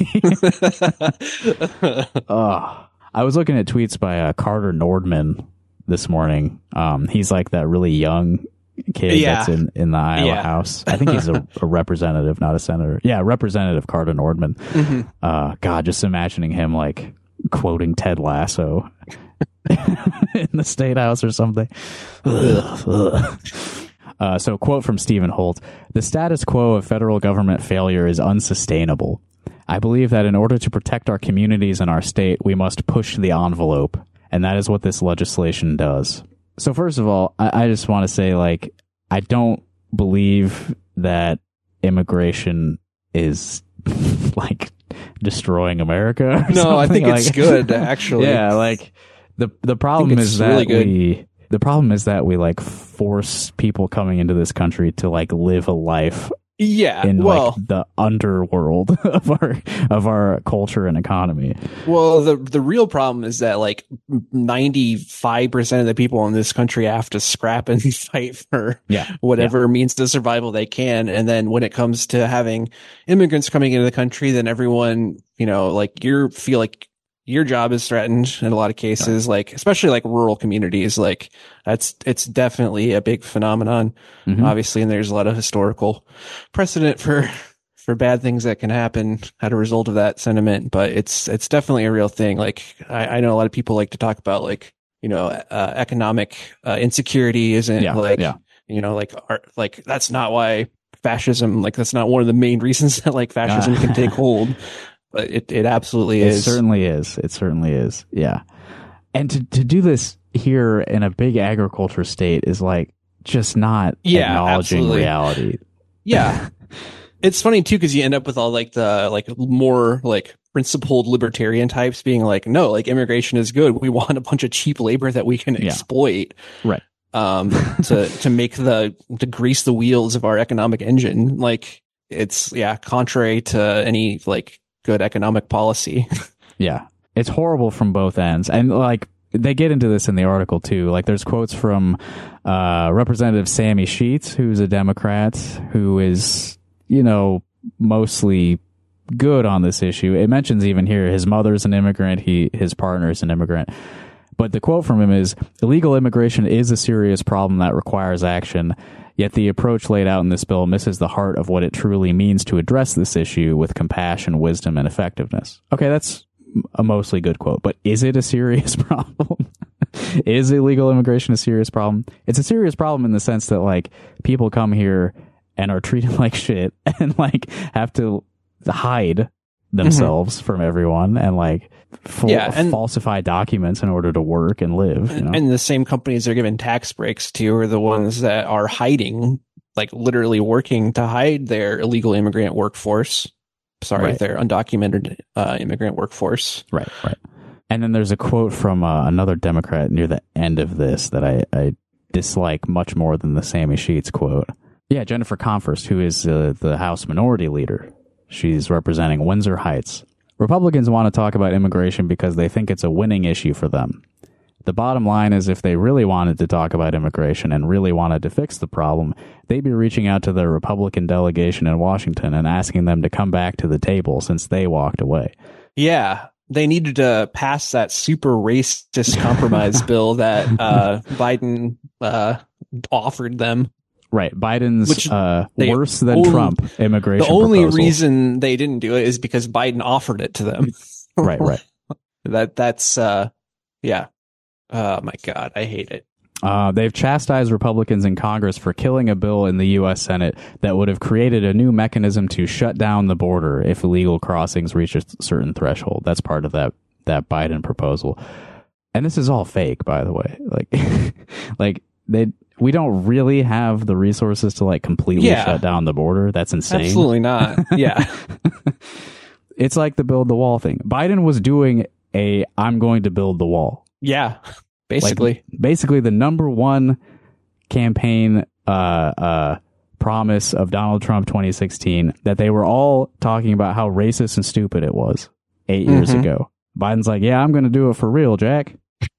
be? Oh. I was looking at tweets by uh, Carter Nordman this morning. Um, he's like that really young kid Yeah. that's in, in the Iowa Yeah. House. I think he's a, a representative, not a senator. Yeah, Representative Carter Nordman. Mhm. Uh, God, just imagining him like quoting Ted Lasso in the State House or something. Ugh, ugh. Uh, so, quote from Stephen Holt: "The status quo of federal government failure is unsustainable. I believe that in order to protect our communities and our state, we must push the envelope, and that is what this legislation does." So, first of all, I, I just want to say, like, I don't believe that immigration is like destroying America. or No, I something. think it's Like- good, actually. Yeah, like the the problem it's is that really good. we the problem is that we like force people coming into this country to like live a life Yeah. in well, like the underworld of our of our culture and economy. well, the the real problem is that like ninety-five percent of the people in this country have to scrap and fight for Yeah. whatever means to survival they can. And then when it comes to having immigrants coming into the country, then everyone, you know, like you feel like your job is threatened in a lot of cases, like especially like rural communities. Like that's, it's definitely a big phenomenon, Mhm. obviously. And there's a lot of historical precedent for, for bad things that can happen as a result of that sentiment. But it's, it's definitely a real thing. Like I, I know a lot of people like to talk about like, you know, uh, economic uh, insecurity isn't Yeah, like, yeah. you know, like art, like that's not why fascism, like that's not one of the main reasons that like fascism can take hold. But it, it absolutely It is. certainly is. It certainly is. Yeah. And to to do this here in a big agriculture state is like just not Yeah, acknowledging absolutely. reality. Yeah. It's funny too, because you end up with all like the like more like principled libertarian types being like, no, like immigration is good. We want a bunch of cheap labor that we can Yeah. exploit. Right. Um, to, to make the, to grease the wheels of our economic engine. Like it's, yeah, contrary to any like good economic policy. Yeah. It's horrible from both ends. And like they get into this in the article too. Like there's quotes from uh, Representative Sammy Sheets, who's a Democrat, who is, you know, mostly good on this issue. It mentions even here his mother's an immigrant, he his partner's an immigrant. But the quote from him is, illegal immigration is a serious problem that requires action, yet the approach laid out in this bill misses the heart of what it truly means to address this issue with compassion, wisdom, and effectiveness. Okay, that's a mostly good quote, but is it a serious problem? Is illegal immigration a serious problem? It's a serious problem in the sense that, like, people come here and are treated like shit and, like, have to hide themselves mm-hmm. from everyone and, like, Full, yeah, and, falsify documents in order to work and live. You know? And the same companies they're given tax breaks to are the ones that are hiding, like literally working to hide their illegal immigrant workforce. Sorry, right. their undocumented uh, immigrant workforce. Right, right. And then there's a quote from uh, another Democrat near the end of this that I, I dislike much more than the Sammy Sheets quote. Yeah, Jennifer Comfort, who is uh, the House Minority Leader. She's representing Windsor Heights. Republicans want to talk about immigration because they think it's a winning issue for them. The bottom line is if they really wanted to talk about immigration and really wanted to fix the problem, they'd be reaching out to their Republican delegation in Washington and asking them to come back to the table since they walked away. Yeah, they needed to pass that super racist compromise bill that uh, Biden uh, offered them. Right. Biden's Which uh, worse than only, Trump immigration The only proposal. reason they didn't do it is because Biden offered it to them. Right, right. that That's, uh, yeah. Oh, my God. I hate it. Uh, they've chastised Republicans in Congress for killing a bill in the U S Senate that would have created a new mechanism to shut down the border if illegal crossings reach a certain threshold. That's part of that, that Biden proposal. And this is all fake, by the way. Like, like they... We don't really have the resources to like completely yeah. shut down the border. That's insane. Absolutely not. Yeah. It's like the build the wall thing. Biden was doing a I'm going to build the wall. Yeah. Basically. Like, basically the number one campaign uh uh promise of Donald Trump twenty sixteen that they were all talking about how racist and stupid it was eight mm-hmm. years ago. Biden's like, "Yeah, I'm going to do it for real, Jack."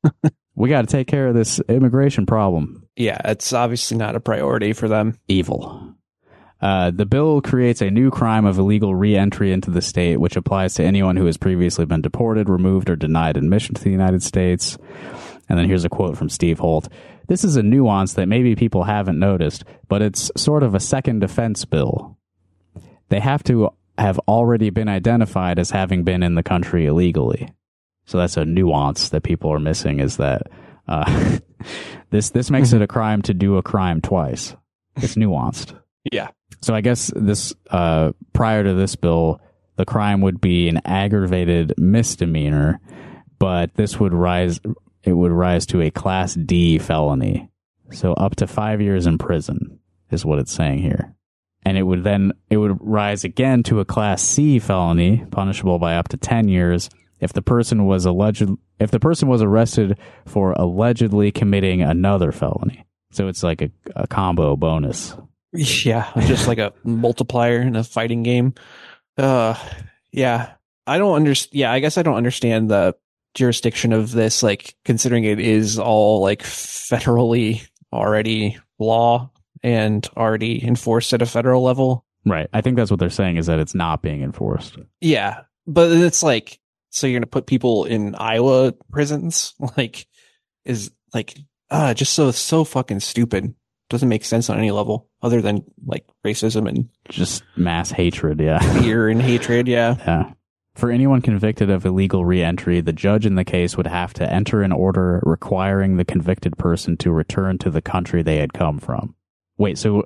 We got to take care of this immigration problem. Yeah, it's obviously not a priority for them. Evil. Uh, the bill creates a new crime of illegal re-entry into the state, which applies to anyone who has previously been deported, removed, or denied admission to the United States. And then here's a quote from Steve Holt. This is a nuance that maybe people haven't noticed, but it's sort of a second offense bill. They have to have already been identified as having been in the country illegally. So that's a nuance that people are missing, is that uh, this this makes it a crime to do a crime twice. It's nuanced. Yeah. So I guess this uh, prior to this bill, the crime would be an aggravated misdemeanor, but this would rise. It would rise to a Class D felony. So up to five years in prison is what it's saying here. And it would then it would rise again to a Class C felony, punishable by up to ten years. If the person was alleged, if the person was arrested for allegedly committing another felony. So it's like a, a combo bonus. Yeah, just like a multiplier in a fighting game. Uh, yeah, I don't understand. Yeah, I guess I don't understand the jurisdiction of this, like considering it is all like federally already law and already enforced at a federal level. Right. I think that's what they're saying, is that it's not being enforced. Yeah, but it's like, so you're going to put people in Iowa prisons? Like, is like, uh, just so, so fucking stupid. Doesn't make sense on any level other than like racism and just mass hatred. Yeah. Fear and hatred. Yeah. Yeah. For anyone convicted of illegal re-entry, the judge in the case would have to enter an order requiring the convicted person to return to the country they had come from. Wait, so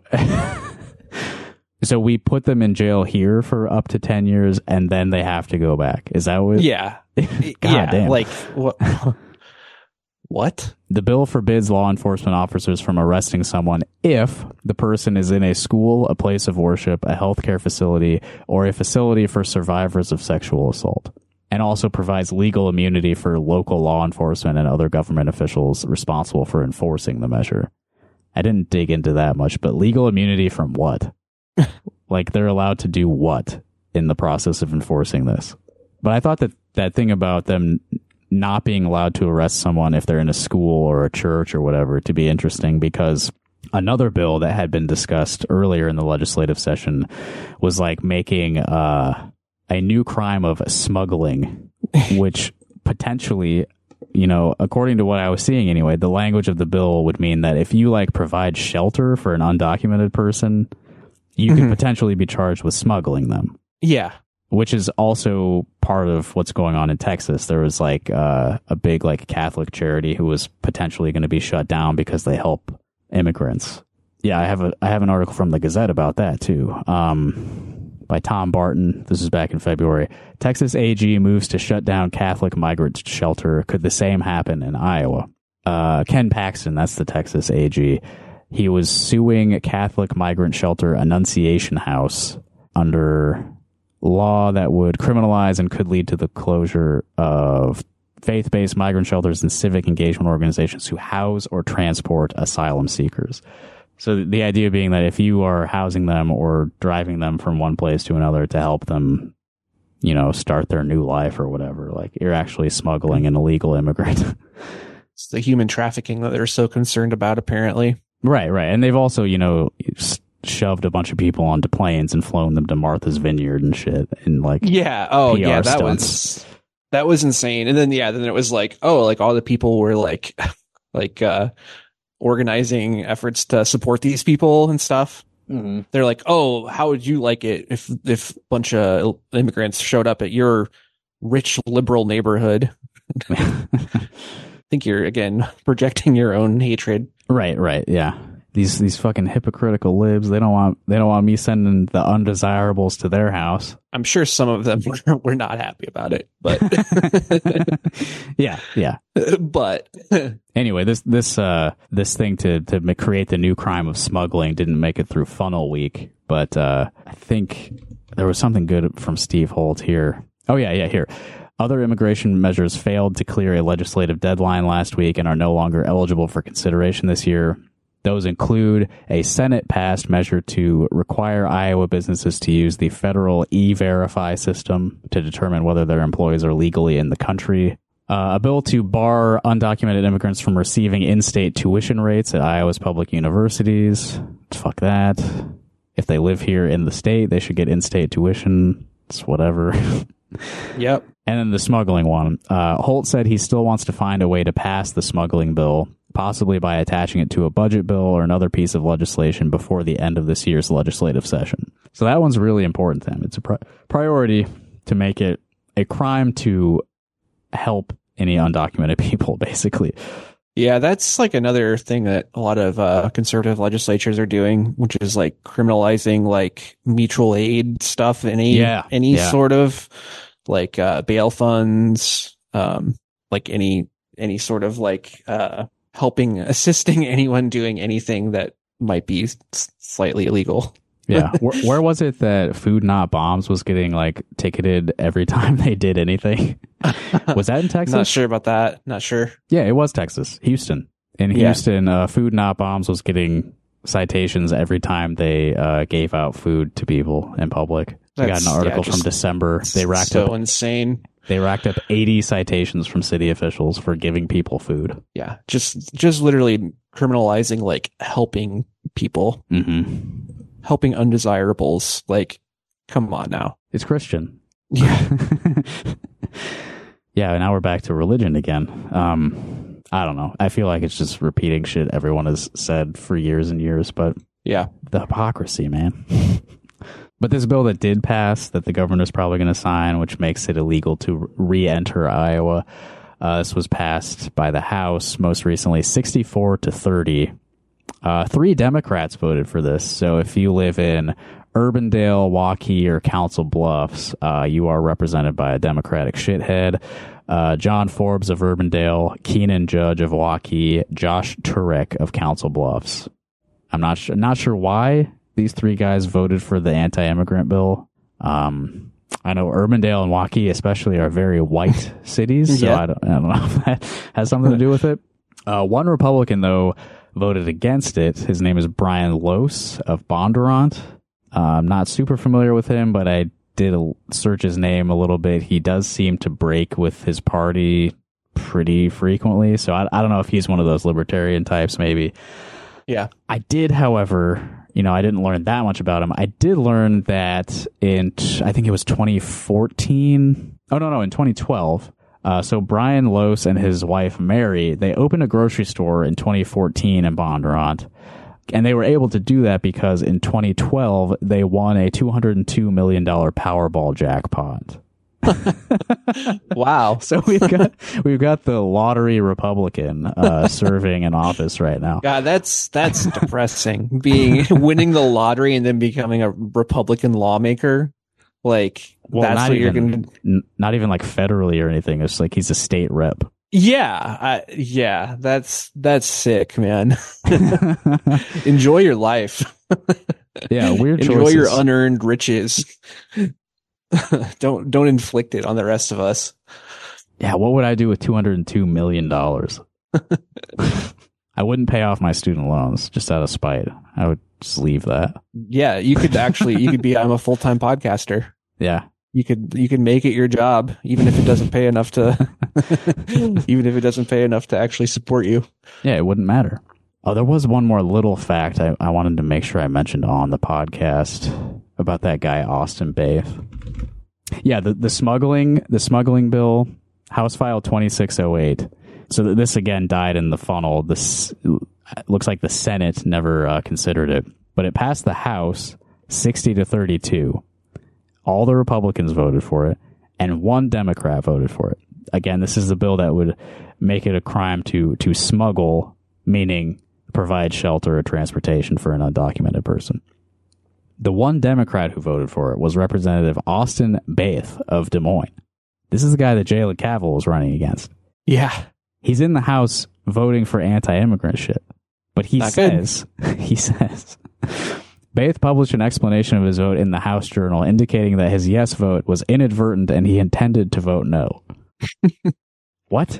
so we put them in jail here for up to ten years and then they have to go back. Is that what? Yeah. God yeah. damn. Like what? What? The bill forbids law enforcement officers from arresting someone if the person is in a school, a place of worship, a healthcare facility, or a facility for survivors of sexual assault, and also provides legal immunity for local law enforcement and other government officials responsible for enforcing the measure. I didn't dig into that much, but legal immunity from what? Like, they're allowed to do what in the process of enforcing this? But I thought that that thing about them not being allowed to arrest someone if they're in a school or a church or whatever to be interesting, because another bill that had been discussed earlier in the legislative session was like making uh, a new crime of smuggling, which potentially, you know, according to what I was seeing anyway, the language of the bill would mean that if you like provide shelter for an undocumented person, you mm-hmm. could potentially be charged with smuggling them. Yeah. Which is also part of what's going on in Texas. There was like uh, a big like Catholic charity who was potentially going to be shut down because they help immigrants. Yeah, I have a I have an article from the Gazette about that too. Um, by Tom Barton. This is back in February. Texas A G moves to shut down Catholic migrant shelter. Could the same happen in Iowa? Uh, Ken Paxton, that's the Texas A G. He was suing Catholic migrant shelter Annunciation House under law that would criminalize and could lead to the closure of faith-based migrant shelters and civic engagement organizations who house or transport asylum seekers. So the idea being that if you are housing them or driving them from one place to another to help them, you know, start their new life or whatever, like you're actually smuggling an illegal immigrant. It's the human trafficking that they're so concerned about, apparently. Right, right. And they've also, you know, shoved a bunch of people onto planes and flown them to Martha's Vineyard and shit. And like, yeah, oh P R yeah, that stunts. was that was insane. And then yeah, then it was like, oh, like all the people were like, like uh, organizing efforts to support these people and stuff. Mm-hmm. They're like, oh, how would you like it if if a bunch of immigrants showed up at your rich liberal neighborhood? I think you're again projecting your own hatred. Right, right, yeah. These these fucking hypocritical libs, they don't want they don't want me sending the undesirables to their house. I'm sure some of them were, were not happy about it, but yeah, yeah. But anyway, this this uh this thing to to create the new crime of smuggling didn't make it through funnel week, but uh I think there was something good from Steve Holt here. Oh yeah, yeah, here. Other immigration measures failed to clear a legislative deadline last week and are no longer eligible for consideration this year. Those include a Senate-passed measure to require Iowa businesses to use the federal E-Verify system to determine whether their employees are legally in the country. Uh, a bill to bar undocumented immigrants from receiving in-state tuition rates at Iowa's public universities. Fuck that. If they live here in the state, they should get in-state tuition. It's whatever. Yep. And then the smuggling one. Uh, Holt said he still wants to find a way to pass the smuggling bill, possibly by attaching it to a budget bill or another piece of legislation before the end of this year's legislative session. So that one's really important to him. It's a pri- priority to make it a crime to help any undocumented people, basically. Yeah, that's like another thing that a lot of uh, conservative legislatures are doing, which is like criminalizing like mutual aid stuff, any yeah, any yeah. sort of like uh, bail funds, um, like any any sort of like uh, helping, assisting anyone doing anything that might be s- slightly illegal. Yeah. where, where was it that Food Not Bombs was getting like ticketed every time they did anything? Was that in Texas? Not sure about that. Not sure. Yeah, it was Texas. Houston. In Yeah. Houston, uh, Food Not Bombs was getting citations every time they uh, gave out food to people in public. I got That's- an article yeah, from just December. They racked so up insane. they racked up eighty citations from city officials for giving people food. Yeah, just just literally criminalizing like helping people, Mm-hmm. helping undesirables. Like, come on now. It's Christian. Yeah. Yeah, now we're back to religion again. Um, I don't know. I feel like it's just repeating shit everyone has said for years and years, but Yeah. the hypocrisy, man. But this bill that did pass, that the governor's probably going to sign, which makes it illegal to re-enter Iowa, uh, this was passed by the House most recently, sixty-four to thirty. Uh, three Democrats voted for this. So if you live in Urbandale, Waukee, or Council Bluffs, uh, you are represented by a Democratic shithead. uh, John Forbes of Urbandale, Keenan Judge of Waukee, Josh Turek of Council Bluffs. I'm not sure, not sure why these three guys voted for the anti-immigrant bill. Um, I know Urbandale and Waukee especially are very white cities, so Yeah. I, don't, I don't know if that has something to do with it. Uh, one Republican, though, voted against it. His name is Brian Lose of Bondurant. Uh, I'm not super familiar with him, but I did a, search his name a little bit. He does seem to break with his party pretty frequently, so I, I don't know if he's one of those libertarian types, maybe. Yeah. I did, however, you know, I didn't learn that much about him. I did learn that in, I think it was twenty fourteen. Oh, no, no, in twenty twelve. Uh, so Brian Lose and his wife, Mary, they opened a grocery store in twenty fourteen in Bondurant. And they were able to do that because in twenty twelve, they won a two hundred two million dollars Powerball jackpot. Wow. So we've got we've got the lottery Republican uh, serving in office right now. God, that's that's depressing. Being winning the lottery and then becoming a Republican lawmaker, like Well, that's not what you're even, gonna. n- not even like federally or anything. It's like he's a state rep. Yeah, I, yeah, that's that's sick, man. Enjoy your life. Yeah, weird Enjoy choices. your unearned riches. don't don't inflict it on the rest of us. Yeah, what would I do with two hundred two million dollars? I wouldn't pay off my student loans just out of spite. I would just leave that. Yeah, you could actually you could be I'm a full-time podcaster. Yeah. You could you could make it your job even if it doesn't pay enough to even if it doesn't pay enough to actually support you. Yeah, it wouldn't matter. Oh, there was one more little fact I, I wanted to make sure I mentioned on the podcast about that guy, Austin Baith. Yeah, the, the smuggling the smuggling bill, House File twenty-six oh eight. So th- this again died in the funnel. This looks like the Senate never uh, considered it, but it passed the House sixty to thirty-two. All the Republicans voted for it, and one Democrat voted for it. Again, this is the bill that would make it a crime to to smuggle, meaning provide shelter or transportation for an undocumented person. The one Democrat who voted for it was Representative Austin Baith of Des Moines. This is the guy that Jalen Cavill was running against. Yeah. He's in the House voting for anti-immigrant shit. But he Not says, he says, Baith published an explanation of his vote in the House Journal indicating that his yes vote was inadvertent and he intended to vote no. What?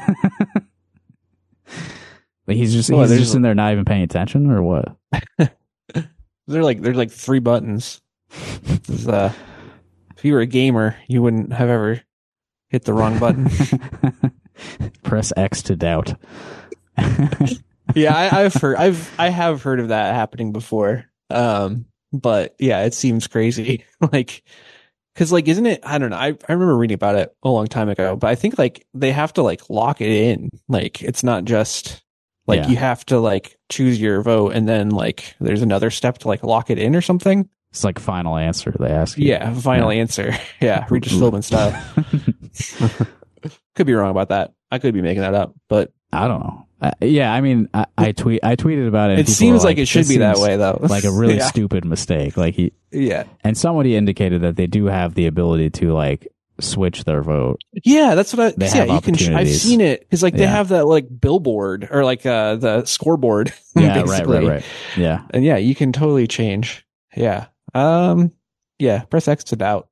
Like he's just, Well, he's there's just a- in there not even paying attention or what? They're like there's like three buttons. This is, uh, if you were a gamer, you wouldn't have ever hit the wrong button. Press X to doubt. Yeah, I, I've heard I've I have heard of that happening before. Um, but yeah, it seems crazy. Like, because like, isn't it? I don't know. I I remember reading about it a long time ago, but I think like they have to like lock it in. Like, it's not just like Yeah. you have to like choose your vote and then like there's another step to like lock it in or something. It's like final answer they ask you. Yeah, final Yeah. answer. Yeah, Regis Philbin style. Could be wrong about that. I could be making that up, but I don't know. Uh, yeah, I mean, I, I tweet, I tweeted about it. and it people seems were like, it should "This be that seems way, though. Like a really yeah. stupid mistake. Like he Yeah, and somebody indicated that they do have the ability to like switch their vote. yeah, that's what I. They yeah, have you can. I've opportunities. seen it because like they Yeah. have that like billboard or like uh the scoreboard. Yeah, right, basically. right, right. Yeah. And yeah, you can totally change. Yeah. Um. Yeah. Press X to doubt.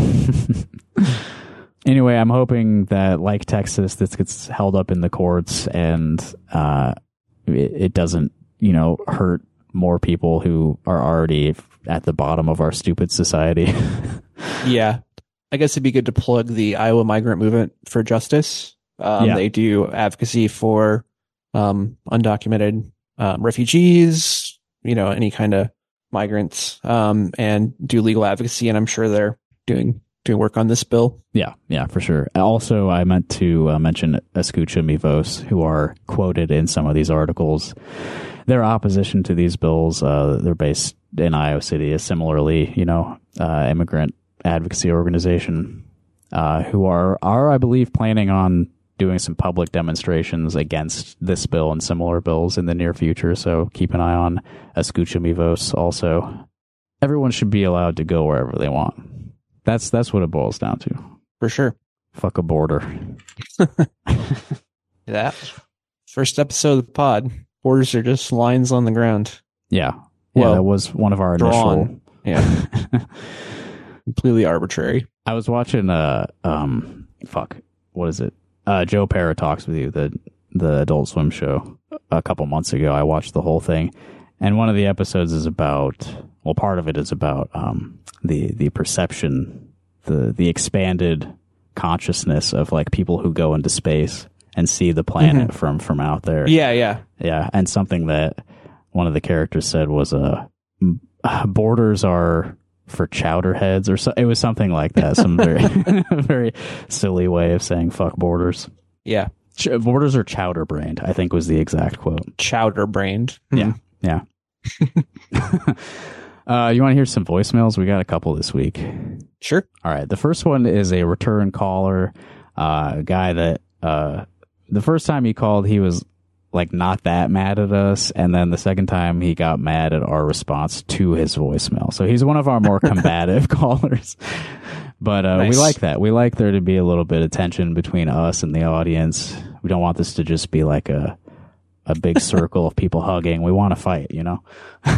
Anyway, I'm hoping that, like Texas, this gets held up in the courts and uh, it, it doesn't, you know, hurt more people who are already at the bottom of our stupid society. Yeah. I guess it'd be good to plug the Iowa Migrant Movement for Justice. Um, Yeah. They do advocacy for um, undocumented um, refugees, you know, any kind of migrants, um, and do legal advocacy. And I'm sure they're doing doing work on this bill. Yeah, yeah, for sure. Also, I meant to uh, mention Escucha Mi Voz, who are quoted in some of these articles. Their opposition to these bills, uh, they're based in Iowa City, is similarly, you know, uh, immigrant advocacy organization, uh, who are, are, I believe, planning on doing some public demonstrations against this bill and similar bills in the near future. So keep an eye on Escucha Mi Voz also. Everyone should be allowed to go wherever they want. That's that's what it boils down to. For sure. Fuck a border. Yeah. First episode of the pod. Borders are just lines on the ground. Yeah. Yeah, Well, that was one of our drawn. initial. Yeah. Completely arbitrary. I was watching, uh, um, fuck, what is it? Uh, Joe Pera Talks With You, the, the Adult Swim show, a couple months ago. I watched the whole thing. And one of the episodes is about, well, part of it is about, um, the, the perception, the, the expanded consciousness of like people who go into space and see the planet Mm-hmm. from, from out there. Yeah, yeah. Yeah. And something that one of the characters said was, uh, borders are for chowderheads, or so. It was something like that. Some very, very silly way of saying fuck borders. Yeah. Ch- borders are chowder brained, I think was the exact quote. Chowder brained. Yeah. Yeah. uh, you want to hear some voicemails? We got a couple this week. Sure. All right. The first one is a return caller, uh, a guy that, uh, the first time he called, he was like not that mad at us, and then the second time he got mad at our response to his voicemail. So he's one of our more combative callers. But uh, Nice. we like that. We like there to be a little bit of tension between us and the audience. We don't want this to just be like a a big circle of people hugging. We want to fight, you know.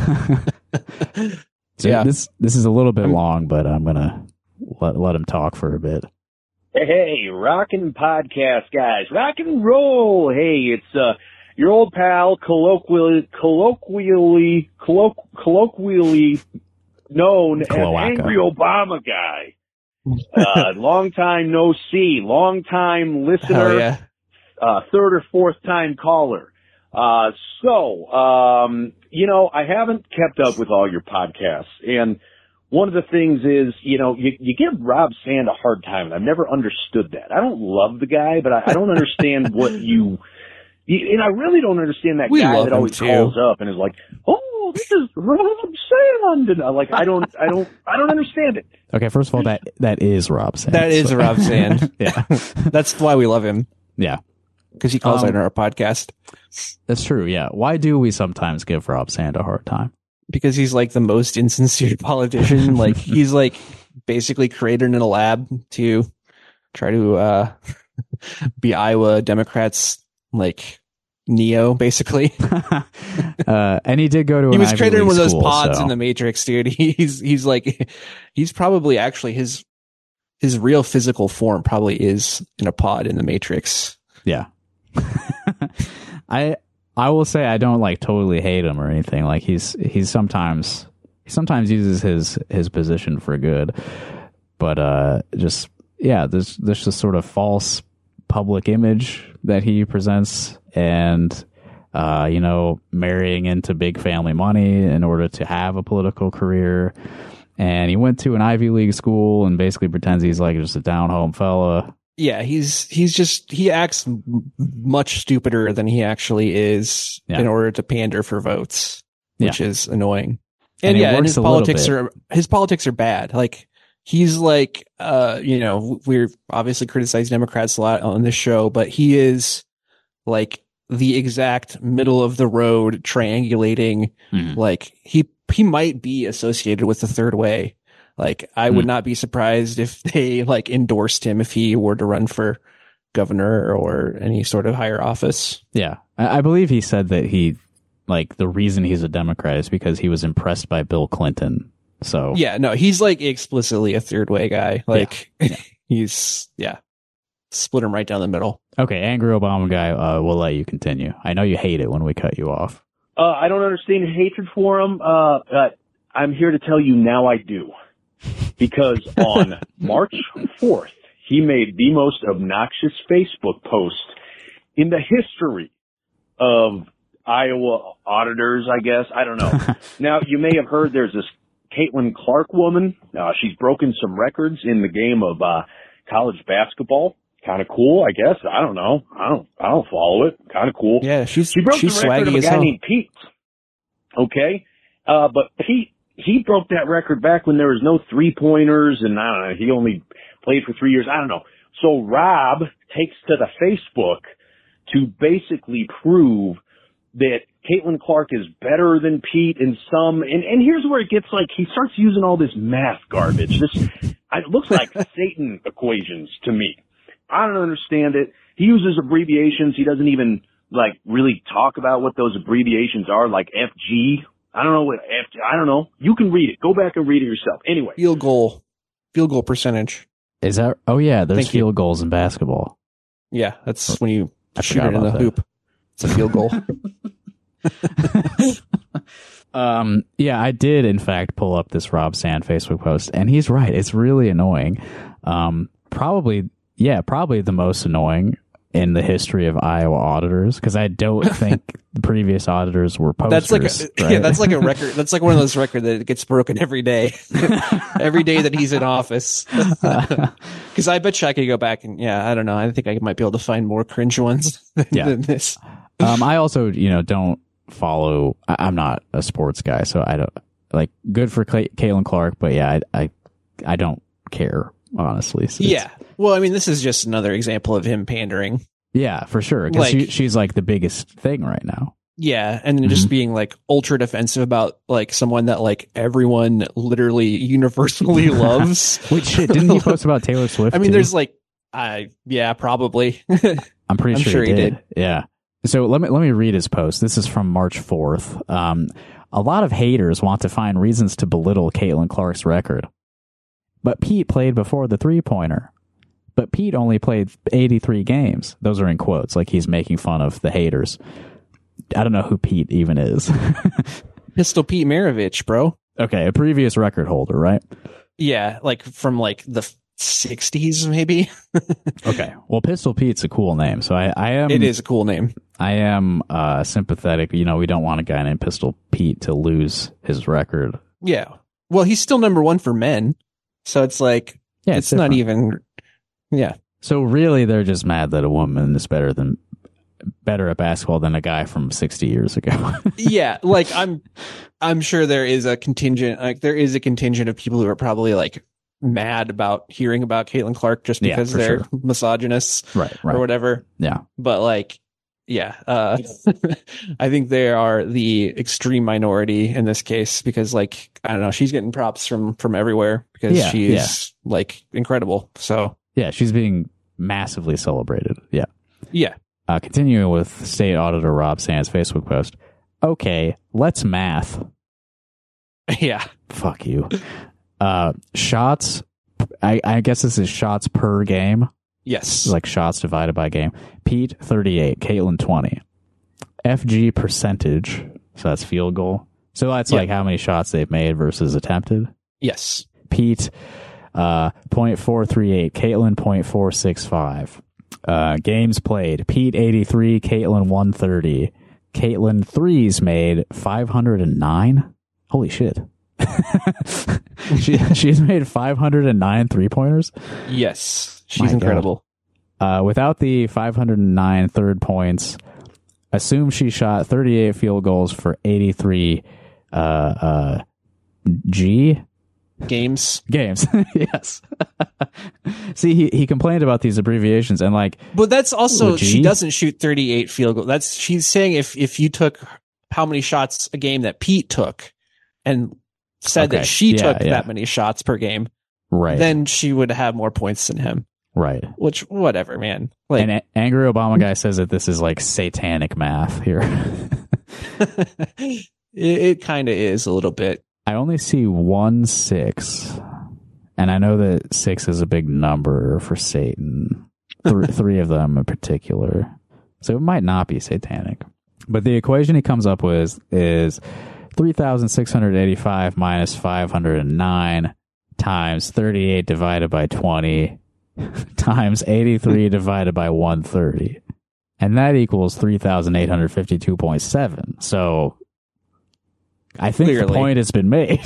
So Yeah. this this is a little bit long, but I'm gonna let let him talk for a bit. Hey, rockin' podcast guys, rock and roll. Hey, it's uh your old pal, colloquially, colloquially, colloqu- colloquially known Cloaca. as Angry Obama Guy. Uh, long time no see, long time listener, Hell yeah. uh, third or fourth time caller. Uh, so, um, you know, I haven't kept up with all your podcasts, and one of the things is, you know, you, you give Rob Sand a hard time, and I've never understood that. I don't love the guy, but I, I don't understand what you, you, and I really don't understand that We guy love that him always too. calls up and is like, "Oh, this is Rob Sand," and I'm like, I don't, I don't, I don't understand it. Okay, first of all, that that is Rob Sand. That is So- Rob Sand. Yeah. That's why we love him, Yeah. because he calls Um, out in our podcast. That's true, yeah. Why do we sometimes give Rob Sand a hard time? Because he's like the most insincere politician. Like he's like basically created in a lab to try to uh, be Iowa Democrats like Neo, basically. uh, and he did go to He an was Ivy created in League one of those school, pods so- in the Matrix, dude. He's he's like he's probably actually his his real physical form probably is in a pod in the Matrix. Yeah. I I will say I don't like totally hate him or anything. Like he's he's sometimes he sometimes uses his his position for good. But uh just yeah, there's there's this sort of false public image that he presents, and uh, you know, marrying into big family money in order to have a political career. And he went to an Ivy League school and basically pretends he's like just a down home fella. Yeah, he's he's just he acts m- much stupider than he actually is Yeah. in order to pander for votes, which Yeah. is annoying. And And, it yeah, and works his a little politics bit. are his politics are bad. Like he's like uh you know, we're obviously criticize Democrats a lot on this show, but he is like the exact middle of the road triangulating. Mhm. Like he he might be associated with the third way. Like I would Hmm. not be surprised if they like endorsed him if he were to run for governor or any sort of higher office. Yeah. I, I believe he said that he, like, the reason he's a Democrat is because he was impressed by Bill Clinton. So, Yeah, no, he's like explicitly a third way guy. Like he's yeah. Split him right down the middle. okay, angry Obama guy, uh, we'll let you continue. I know you hate it when we cut you off. Uh, I don't understand hatred for him. Uh, uh, I'm here to tell you now I do. Because on March fourth, he made the most obnoxious Facebook post in the history of Iowa auditors, I guess. I don't know. Now, you may have heard there's this Caitlin Clark woman. Uh, she's broken some records in the game of uh, college basketball. Kind of cool, I guess. I don't know. I don't. I don't follow it. Kind of cool. Yeah, she's She broke she's the record swaggy of a as guy hell. named Pete. Okay, uh, but Pete he broke that record back when there was no three pointers, and I don't know. He only played for three years. I don't know. So Rob takes to the Facebook to basically prove that Caitlin Clark is better than Pete in some, and, and here's where it gets like, he starts using all this math garbage. This, it looks like Satan equations to me. I don't understand it. He uses abbreviations. He doesn't even, like, really talk about what those abbreviations are, like F G. I don't know what F G, I don't know. You can read it. Go back and read it yourself. Anyway. Field goal. Field goal percentage. Is that? Oh yeah, there's Thank you. field goals in basketball. Yeah, that's when you I shoot forgot it in the about that. hoop. It's a field goal. Um, yeah, I did in fact pull up this Rob Sand Facebook post, and he's right. It's really annoying. Um, probably, yeah, probably the most annoying in the history of Iowa auditors, because I don't think the previous auditors were posters. That's like a, right? yeah, that's like a record. That's like one of those records that gets broken every day, every day that he's in office. Because I bet you I could go back and yeah, I don't know. I think I might be able to find more cringe ones than, Yeah. than this. um, I also, you know, don't follow. I, I'm not a sports guy, so I don't like. Good for Cla- Caitlin Clark, but yeah, I, I, I don't care honestly. So it's- Yeah. Well, I mean, this is just another example of him pandering. yeah, for sure. Because Like- she, she's like the biggest thing right now. Yeah, and then just being like ultra defensive about like someone that like everyone literally universally loves. Wait, shit! Didn't he post about Taylor Swift? I mean, too? there's like, I yeah, probably. I'm pretty I'm sure, sure he, he did. did. Yeah. So let me let me read his post. This is from March fourth. Um, a lot of haters want to find reasons to belittle Caitlin Clark's record, but Pete played before the three pointer. But Pete only played eighty-three games. Those are in quotes, like he's making fun of the haters. I don't know who Pete even is. Pistol Pete Maravich, bro. Okay, a previous record holder, right? Yeah, like from like the sixties, maybe. Okay. Well, Pistol Pete's a cool name, so I, I am. It is a cool name. I am uh, sympathetic. You know, we don't want a guy named Pistol Pete to lose his record. Yeah. Well, he's still number one for men, so it's like Yeah, it's, it's not different. even. Yeah. So really, they're just mad that a woman is better than better at basketball than a guy from sixty years ago. Yeah, like I'm, I'm sure there is a contingent, like there is a contingent of people who are probably like mad about hearing about Caitlin Clark just Yeah, because for they're sure. misogynists right. or whatever. Yeah. But like, yeah, uh, I think they are the extreme minority in this case because like, I don't know, she's getting props from, from everywhere because Yeah, she's yeah. like incredible. So Yeah. She's being massively celebrated. Yeah. yeah. Uh, continuing with State Auditor Rob Sand's Facebook post. Okay, let's math. Yeah. Fuck you. Uh, shots. I, I guess this is shots per game. Yes. Like shots divided by game. Pete thirty-eight, Caitlin twenty. F G percentage. So that's field goal. So that's Yeah. like how many shots they've made versus attempted. Yes. Pete, uh, point four three eight. Caitlin point four six five. Uh, games played. Pete eighty-three, Caitlin one thirty. Caitlin threes made five hundred nine. Holy shit. she she's made five hundred nine three pointers. Yes. She's My God. incredible. Uh, without the five hundred nine third points, assume she shot thirty-eight field goals for eighty-three uh, uh, G Games. games. Yes. See, he, he complained about these abbreviations and like, But that's also Ooh, she gee. doesn't shoot thirty-eight field goals. That's she's saying if if you took how many shots a game that Pete took and said Okay. that she Yeah, took yeah. that many shots per game, right, then she would have more points than him. right. Which whatever, man. Like And a- Angry Obama guy says that this is like satanic math here. it, it kind of is a little bit. I only see one six, and I know that six is a big number for Satan. Th- three of them in particular, so it might not be satanic. But the equation he comes up with is three thousand six hundred eighty-five minus five hundred nine times thirty-eight divided by twenty times eighty-three divided by one hundred thirty, and that equals three thousand eight hundred fifty-two point seven. So I think the Clearly. point has been made.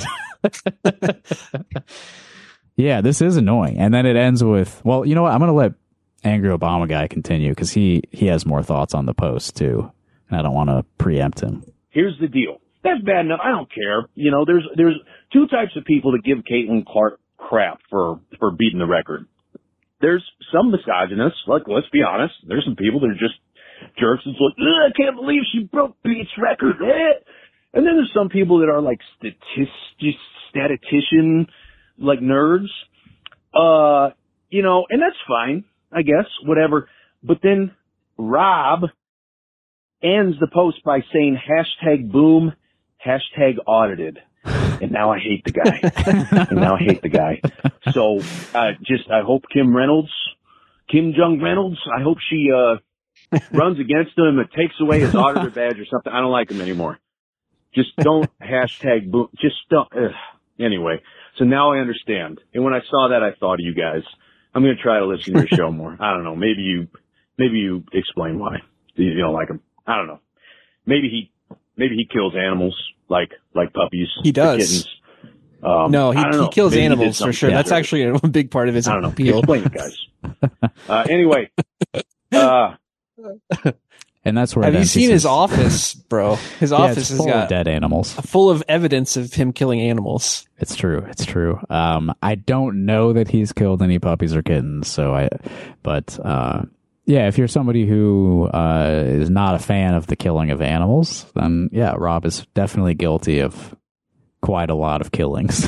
Yeah, this is annoying. And then it ends with, well, you know what? I'm going to let Angry Obama guy continue because he, he has more thoughts on the post too. And I don't want to preempt him. Here's the deal. That's bad enough. I don't care. You know, there's there's two types of people that give Caitlin Clark crap for for beating the record. There's some misogynists, like, let's be honest. There's some people that are just jerks. It's like, I can't believe she broke Pete's record. Eh. And then there's some people that are like statistic, statistician, like nerds. Uh, you know, and that's fine. I guess, whatever. But then Rob ends the post by saying hashtag boom, hashtag audited. And now I hate the guy. and now I hate the guy. So, uh, just, I hope Kim Reynolds, Kim Jong Reynolds, I hope she, uh, runs against him and takes away his auditor badge or something. I don't like him anymore. Just don't hashtag boom. Just don't. Ugh. Anyway, so now I understand. And when I saw that, I thought of you guys. I'm going to try to listen to your show more. I don't know. Maybe you, maybe you explain why you don't like him. I don't know. Maybe he, maybe he kills animals like, like puppies. He does. Kittens. Um, no, he, he kills maybe animals he for sure. That's actually a big part of his I don't know. appeal. Explain it, guys. Uh, anyway, uh, And that's where have it you ends. seen his office, bro? His Yeah, office it's has full got of dead animals. full of evidence of him killing animals. It's true. It's true. Um, I don't know that he's killed any puppies or kittens. So I, but uh, yeah, if you're somebody who uh, is not a fan of the killing of animals, then yeah, Rob is definitely guilty of quite a lot of killings.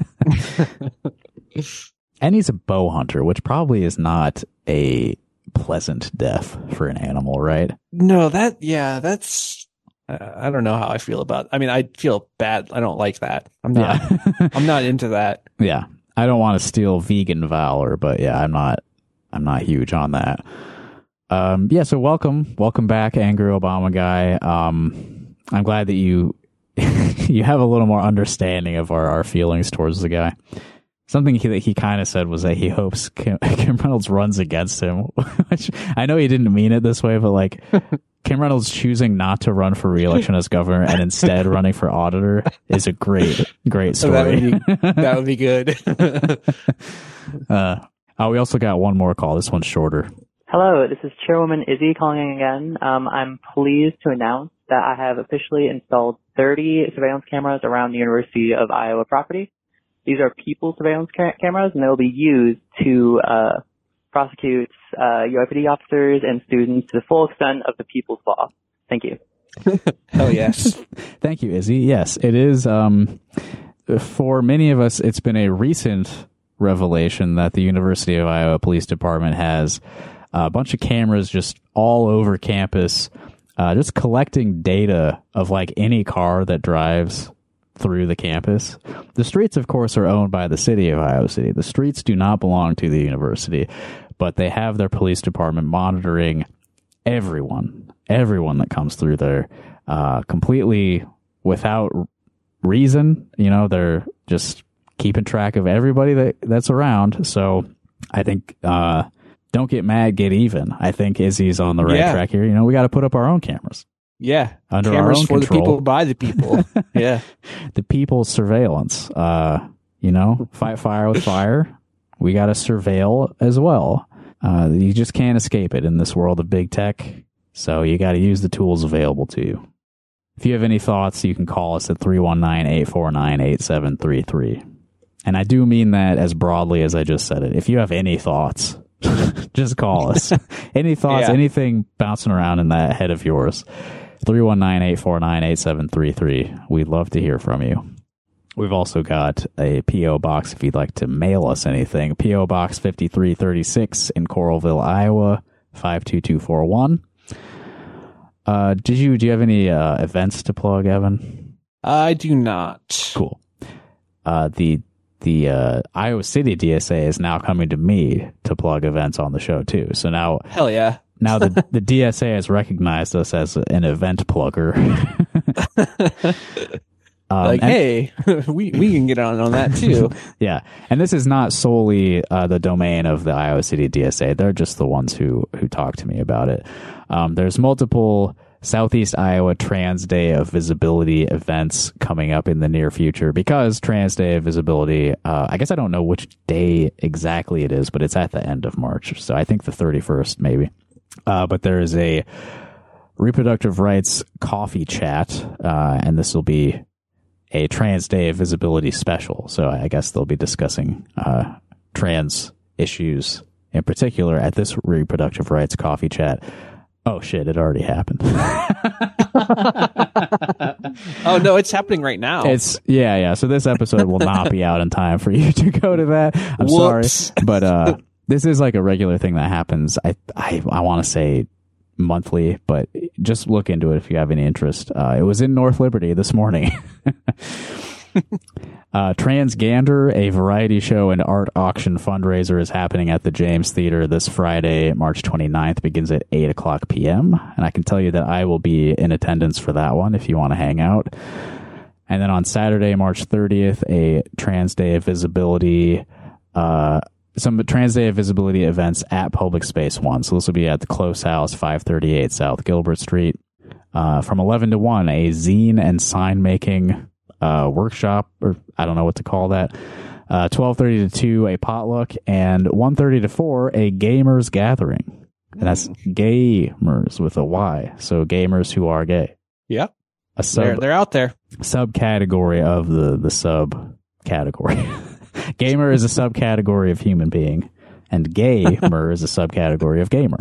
And he's a bow hunter, which probably is not a pleasant death for an animal, right? No, that yeah, that's. Uh, I don't know how I feel about. I mean, I feel bad. I don't like that. I'm not. Yeah. I'm not into that. Yeah. I don't want to steal vegan valor, but yeah, I'm not I'm not huge on that. Um yeah, so welcome. Welcome back, Angry Obama Guy. Um I'm glad that you you have a little more understanding of our, our feelings towards the guy. Something he, that he kind of said was that he hopes Kim, Kim Reynolds runs against him, which I know he didn't mean it this way, but like Kim Reynolds choosing not to run for re-election as governor and instead running for auditor is a great, great story. That would be, that would be good. uh, oh, we also got one more call. This one's shorter. Hello, this is Chairwoman Izzy calling in again. Um, I'm pleased to announce that I have officially installed thirty surveillance cameras around the University of Iowa property. These are people surveillance ca- cameras, and they will be used to uh, prosecute uh, U I P D officers and students to the full extent of the People's Law. Thank you. Hell yes. Thank you, Izzy. Yes, it is. Um, for many of us, it's been a recent revelation that the University of Iowa Police Department has a bunch of cameras just all over campus, uh, just collecting data of like any car that drives through the campus. The streets, of course, are owned by the city of Iowa City. The streets do not belong to the university, but they have their police department monitoring everyone, everyone that comes through there, uh, completely without reason. You know, they're just keeping track of everybody that, that's around. So I think, uh, don't get mad, get even. I think Izzy's on the right Yeah. track here. You know, we got to put up our own cameras. Yeah. Under Cameras our own for control. the people, by the people. Yeah. The people's surveillance. Uh, you know, fight fire with fire. We got to surveil as well. Uh, you just can't escape it in this world of big tech. So you got to use the tools available to you. If you have any thoughts, you can call us at three one nine, eight four nine, eight seven three three. And I do mean that as broadly as I just said it. If you have any thoughts, just call us. Any thoughts, Yeah. anything bouncing around in that head of yours. three one nine, eight four nine, eight seven three three. We'd love to hear from you. We've also got a P O box if you'd like to mail us anything. P O Box fifty-three thirty-six in Coralville, Iowa, five two two four one. Uh, did you, do you have any uh, events to plug, Evan? I do not. Cool. Uh, the the uh, Iowa City D S A is now coming to me to plug events on the show, too. So now... Hell yeah. Now the, the D S A has recognized us as an event plugger. um, like, and, hey, we, we can get on on that too. yeah. And this is not solely uh, the domain of the Iowa City D S A. They're just the ones who, who talk to me about it. Um, there's multiple Southeast Iowa Trans Day of Visibility events coming up in the near future because Trans Day of Visibility, uh, I guess I don't know which day exactly it is, but it's at the end of March. So I think the thirty-first maybe. Uh, but there is a reproductive rights coffee chat, uh, and this will be a Trans Day of Visibility special. So I guess they'll be discussing uh, trans issues in particular at this reproductive rights coffee chat. Oh, shit, it already happened. Oh, no, it's happening right now. It's yeah, yeah. So this episode will not be out in time for you to go to that. I'm Whoops. sorry. But uh this is like a regular thing that happens. I I, I want to say monthly, but just look into it if you have any interest. Uh, it was in North Liberty this morning. uh, Transgander, a variety show and art auction fundraiser, is happening at the James Theater this Friday, March twenty-ninth. Begins at eight o'clock p.m. And I can tell you that I will be in attendance for that one if you want to hang out. And then on Saturday, March thirtieth, a Trans Day of Visibility, uh, some Trans Day of Visibility events at Public Space One. So this will be at the Close House, five thirty-eight South Gilbert Street. Uh, from eleven to one, a zine and sign making uh, workshop, or I don't know what to call that. Uh, twelve thirty to two, a potluck, and one thirty to four, a gamers gathering. And that's gamers with a Y. So gamers who are gay. Yep. A sub, they're, they're out there. Subcategory of the, the subcategory. Gamer is a subcategory of human being, and gamer is a subcategory of gamer.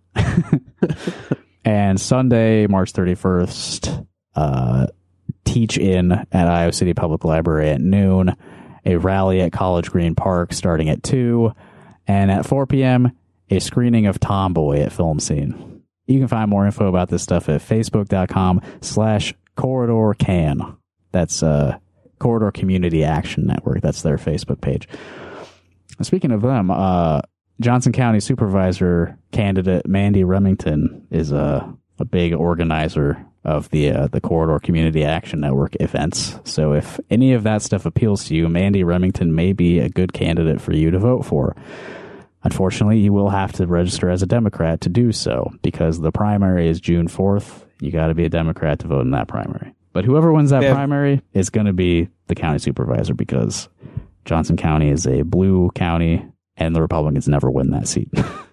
And Sunday, March thirty-first, uh, teach in at Iowa City Public Library at noon, a rally at College Green Park starting at two, and at four p.m., a screening of Tomboy at Film Scene. You can find more info about this stuff at facebook.com slash corridor can. That's uh, Corridor Community Action Network. That's their Facebook page. Speaking of them, uh, Johnson County Supervisor candidate Mandy Remington is a, a big organizer of the uh, the Corridor Community Action Network events. So if any of that stuff appeals to you, Mandy Remington may be a good candidate for you to vote for. Unfortunately, you will have to register as a Democrat to do so, because the primary is June fourth. You got to be a Democrat to vote in that primary. But whoever wins that yeah. primary is going to be the county supervisor, because Johnson County is a blue county and the Republicans never win that seat.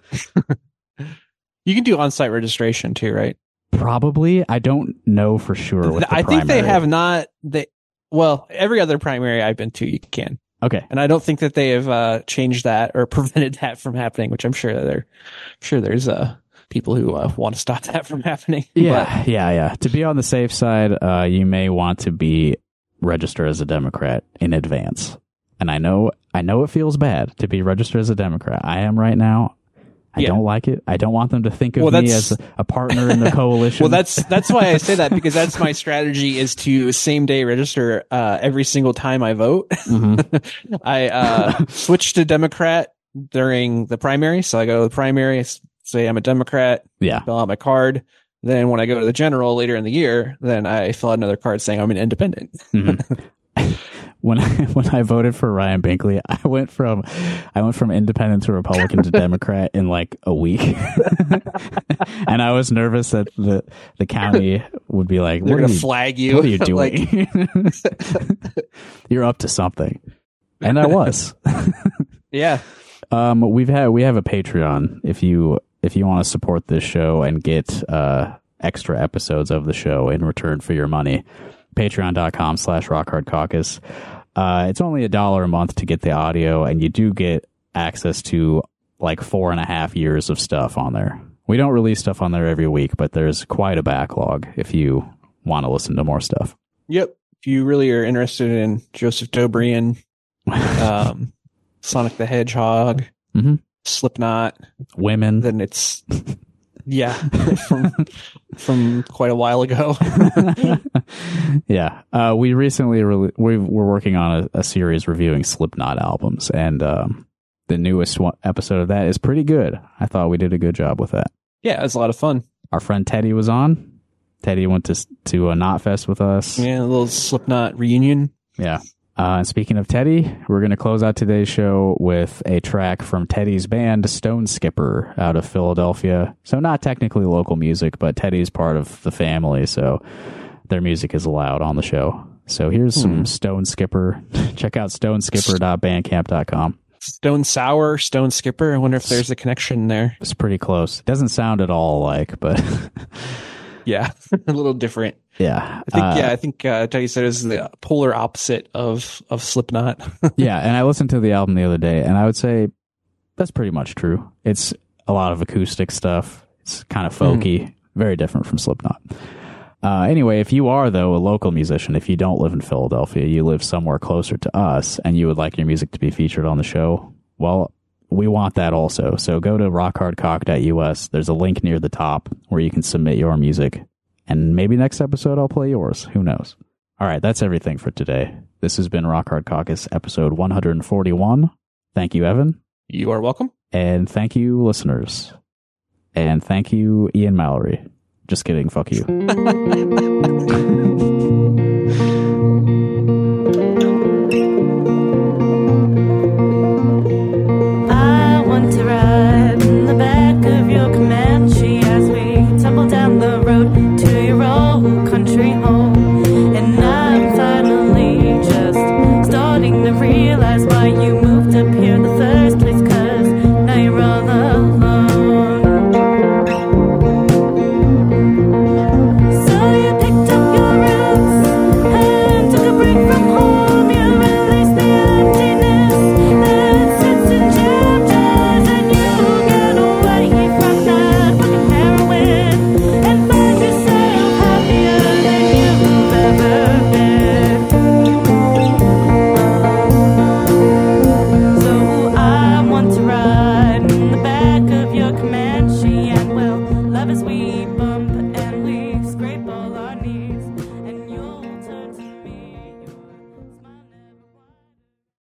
You can do on-site registration too, right? Probably. I don't know for sure. With the I think they primary. have not. They well, every other primary I've been to, you can. Okay. And I don't think that they have uh, changed that or prevented that from happening, which I'm sure that they're I'm sure there's uh, people who uh, want to stop that from happening. Yeah, But, yeah, yeah. To be on the safe side, uh, you may want to be registered as a Democrat in advance. And I know, I know it feels bad to be registered as a Democrat. I am right now. I Yeah. don't like it. I don't want them to think of Well, me that's- as a, a partner in the coalition. well, that's that's why I say that, because that's my strategy, is to same day register uh, every single time I vote. Mhm. I uh, switch to Democrat during the primary, so I go to the primary, say I'm a Democrat, yeah. fill out my card. Then when I go to the general later in the year, then I fill out another card saying I'm an independent. Mhm. When I, when I voted for Ryan Binkley, I went from I went from independent to Republican to Democrat in like a week, and I was nervous that the the county would be like, They're "What are gonna you, flag you. what are you Like, doing? You're up to something," and I was. yeah. Um, we've had we have a Patreon. If you if you want to support this show and get uh extra episodes of the show in return for your money, patreon.com slash rockhardcaucus. Uh, it's only a dollar a month to get the audio, and you do get access to like four and a half years of stuff on there. We don't release stuff on there every week, but there's quite a backlog if you want to listen to more stuff. Yep. If you really are interested in Joseph Dobrian, um, Sonic the Hedgehog, Mhm. Slipknot, Women. then it's yeah from from quite a while ago. Yeah. Uh, we recently, re- we we're working on a, a series reviewing Slipknot albums, and um, the newest one, episode of that is pretty good. I thought we did a good job with that. Yeah, it's a lot of fun. Our friend Teddy was on. Teddy went to to a Knotfest with us. Yeah, a little Slipknot reunion. Yeah. Uh, and speaking of Teddy, we're going to close out today's show with a track from Teddy's band, Stone Skipper, out of Philadelphia. So not technically local music, but Teddy's part of the family, so their music is allowed on the show. So here's some Hmm. Stone Skipper. Check out stone skipper dot bandcamp dot com. Stone Sour, Stone Skipper. I wonder if there's a connection there. It's pretty close. It doesn't sound at all alike, but Yeah, a little different. yeah. I think Uh, yeah, I think uh, Teddy said is the polar opposite of of Slipknot. Yeah, and I listened to the album the other day, and I would say that's pretty much true. It's a lot of acoustic stuff. It's kind of folky, very different from Slipknot. Uh, anyway, if you are, though, a local musician, if you don't live in Philadelphia, you live somewhere closer to us, and you would like your music to be featured on the show, well, we want that also. So go to rock hard cock dot U S. There's a link near the top where you can submit your music. And maybe next episode I'll play yours. Who knows? All right, that's everything for today. This has been Rock Hard Caucus episode one forty-one. Thank you, Evan. You are welcome. And thank you, listeners. And thank you, Ian Mallory. Just kidding. Fuck you.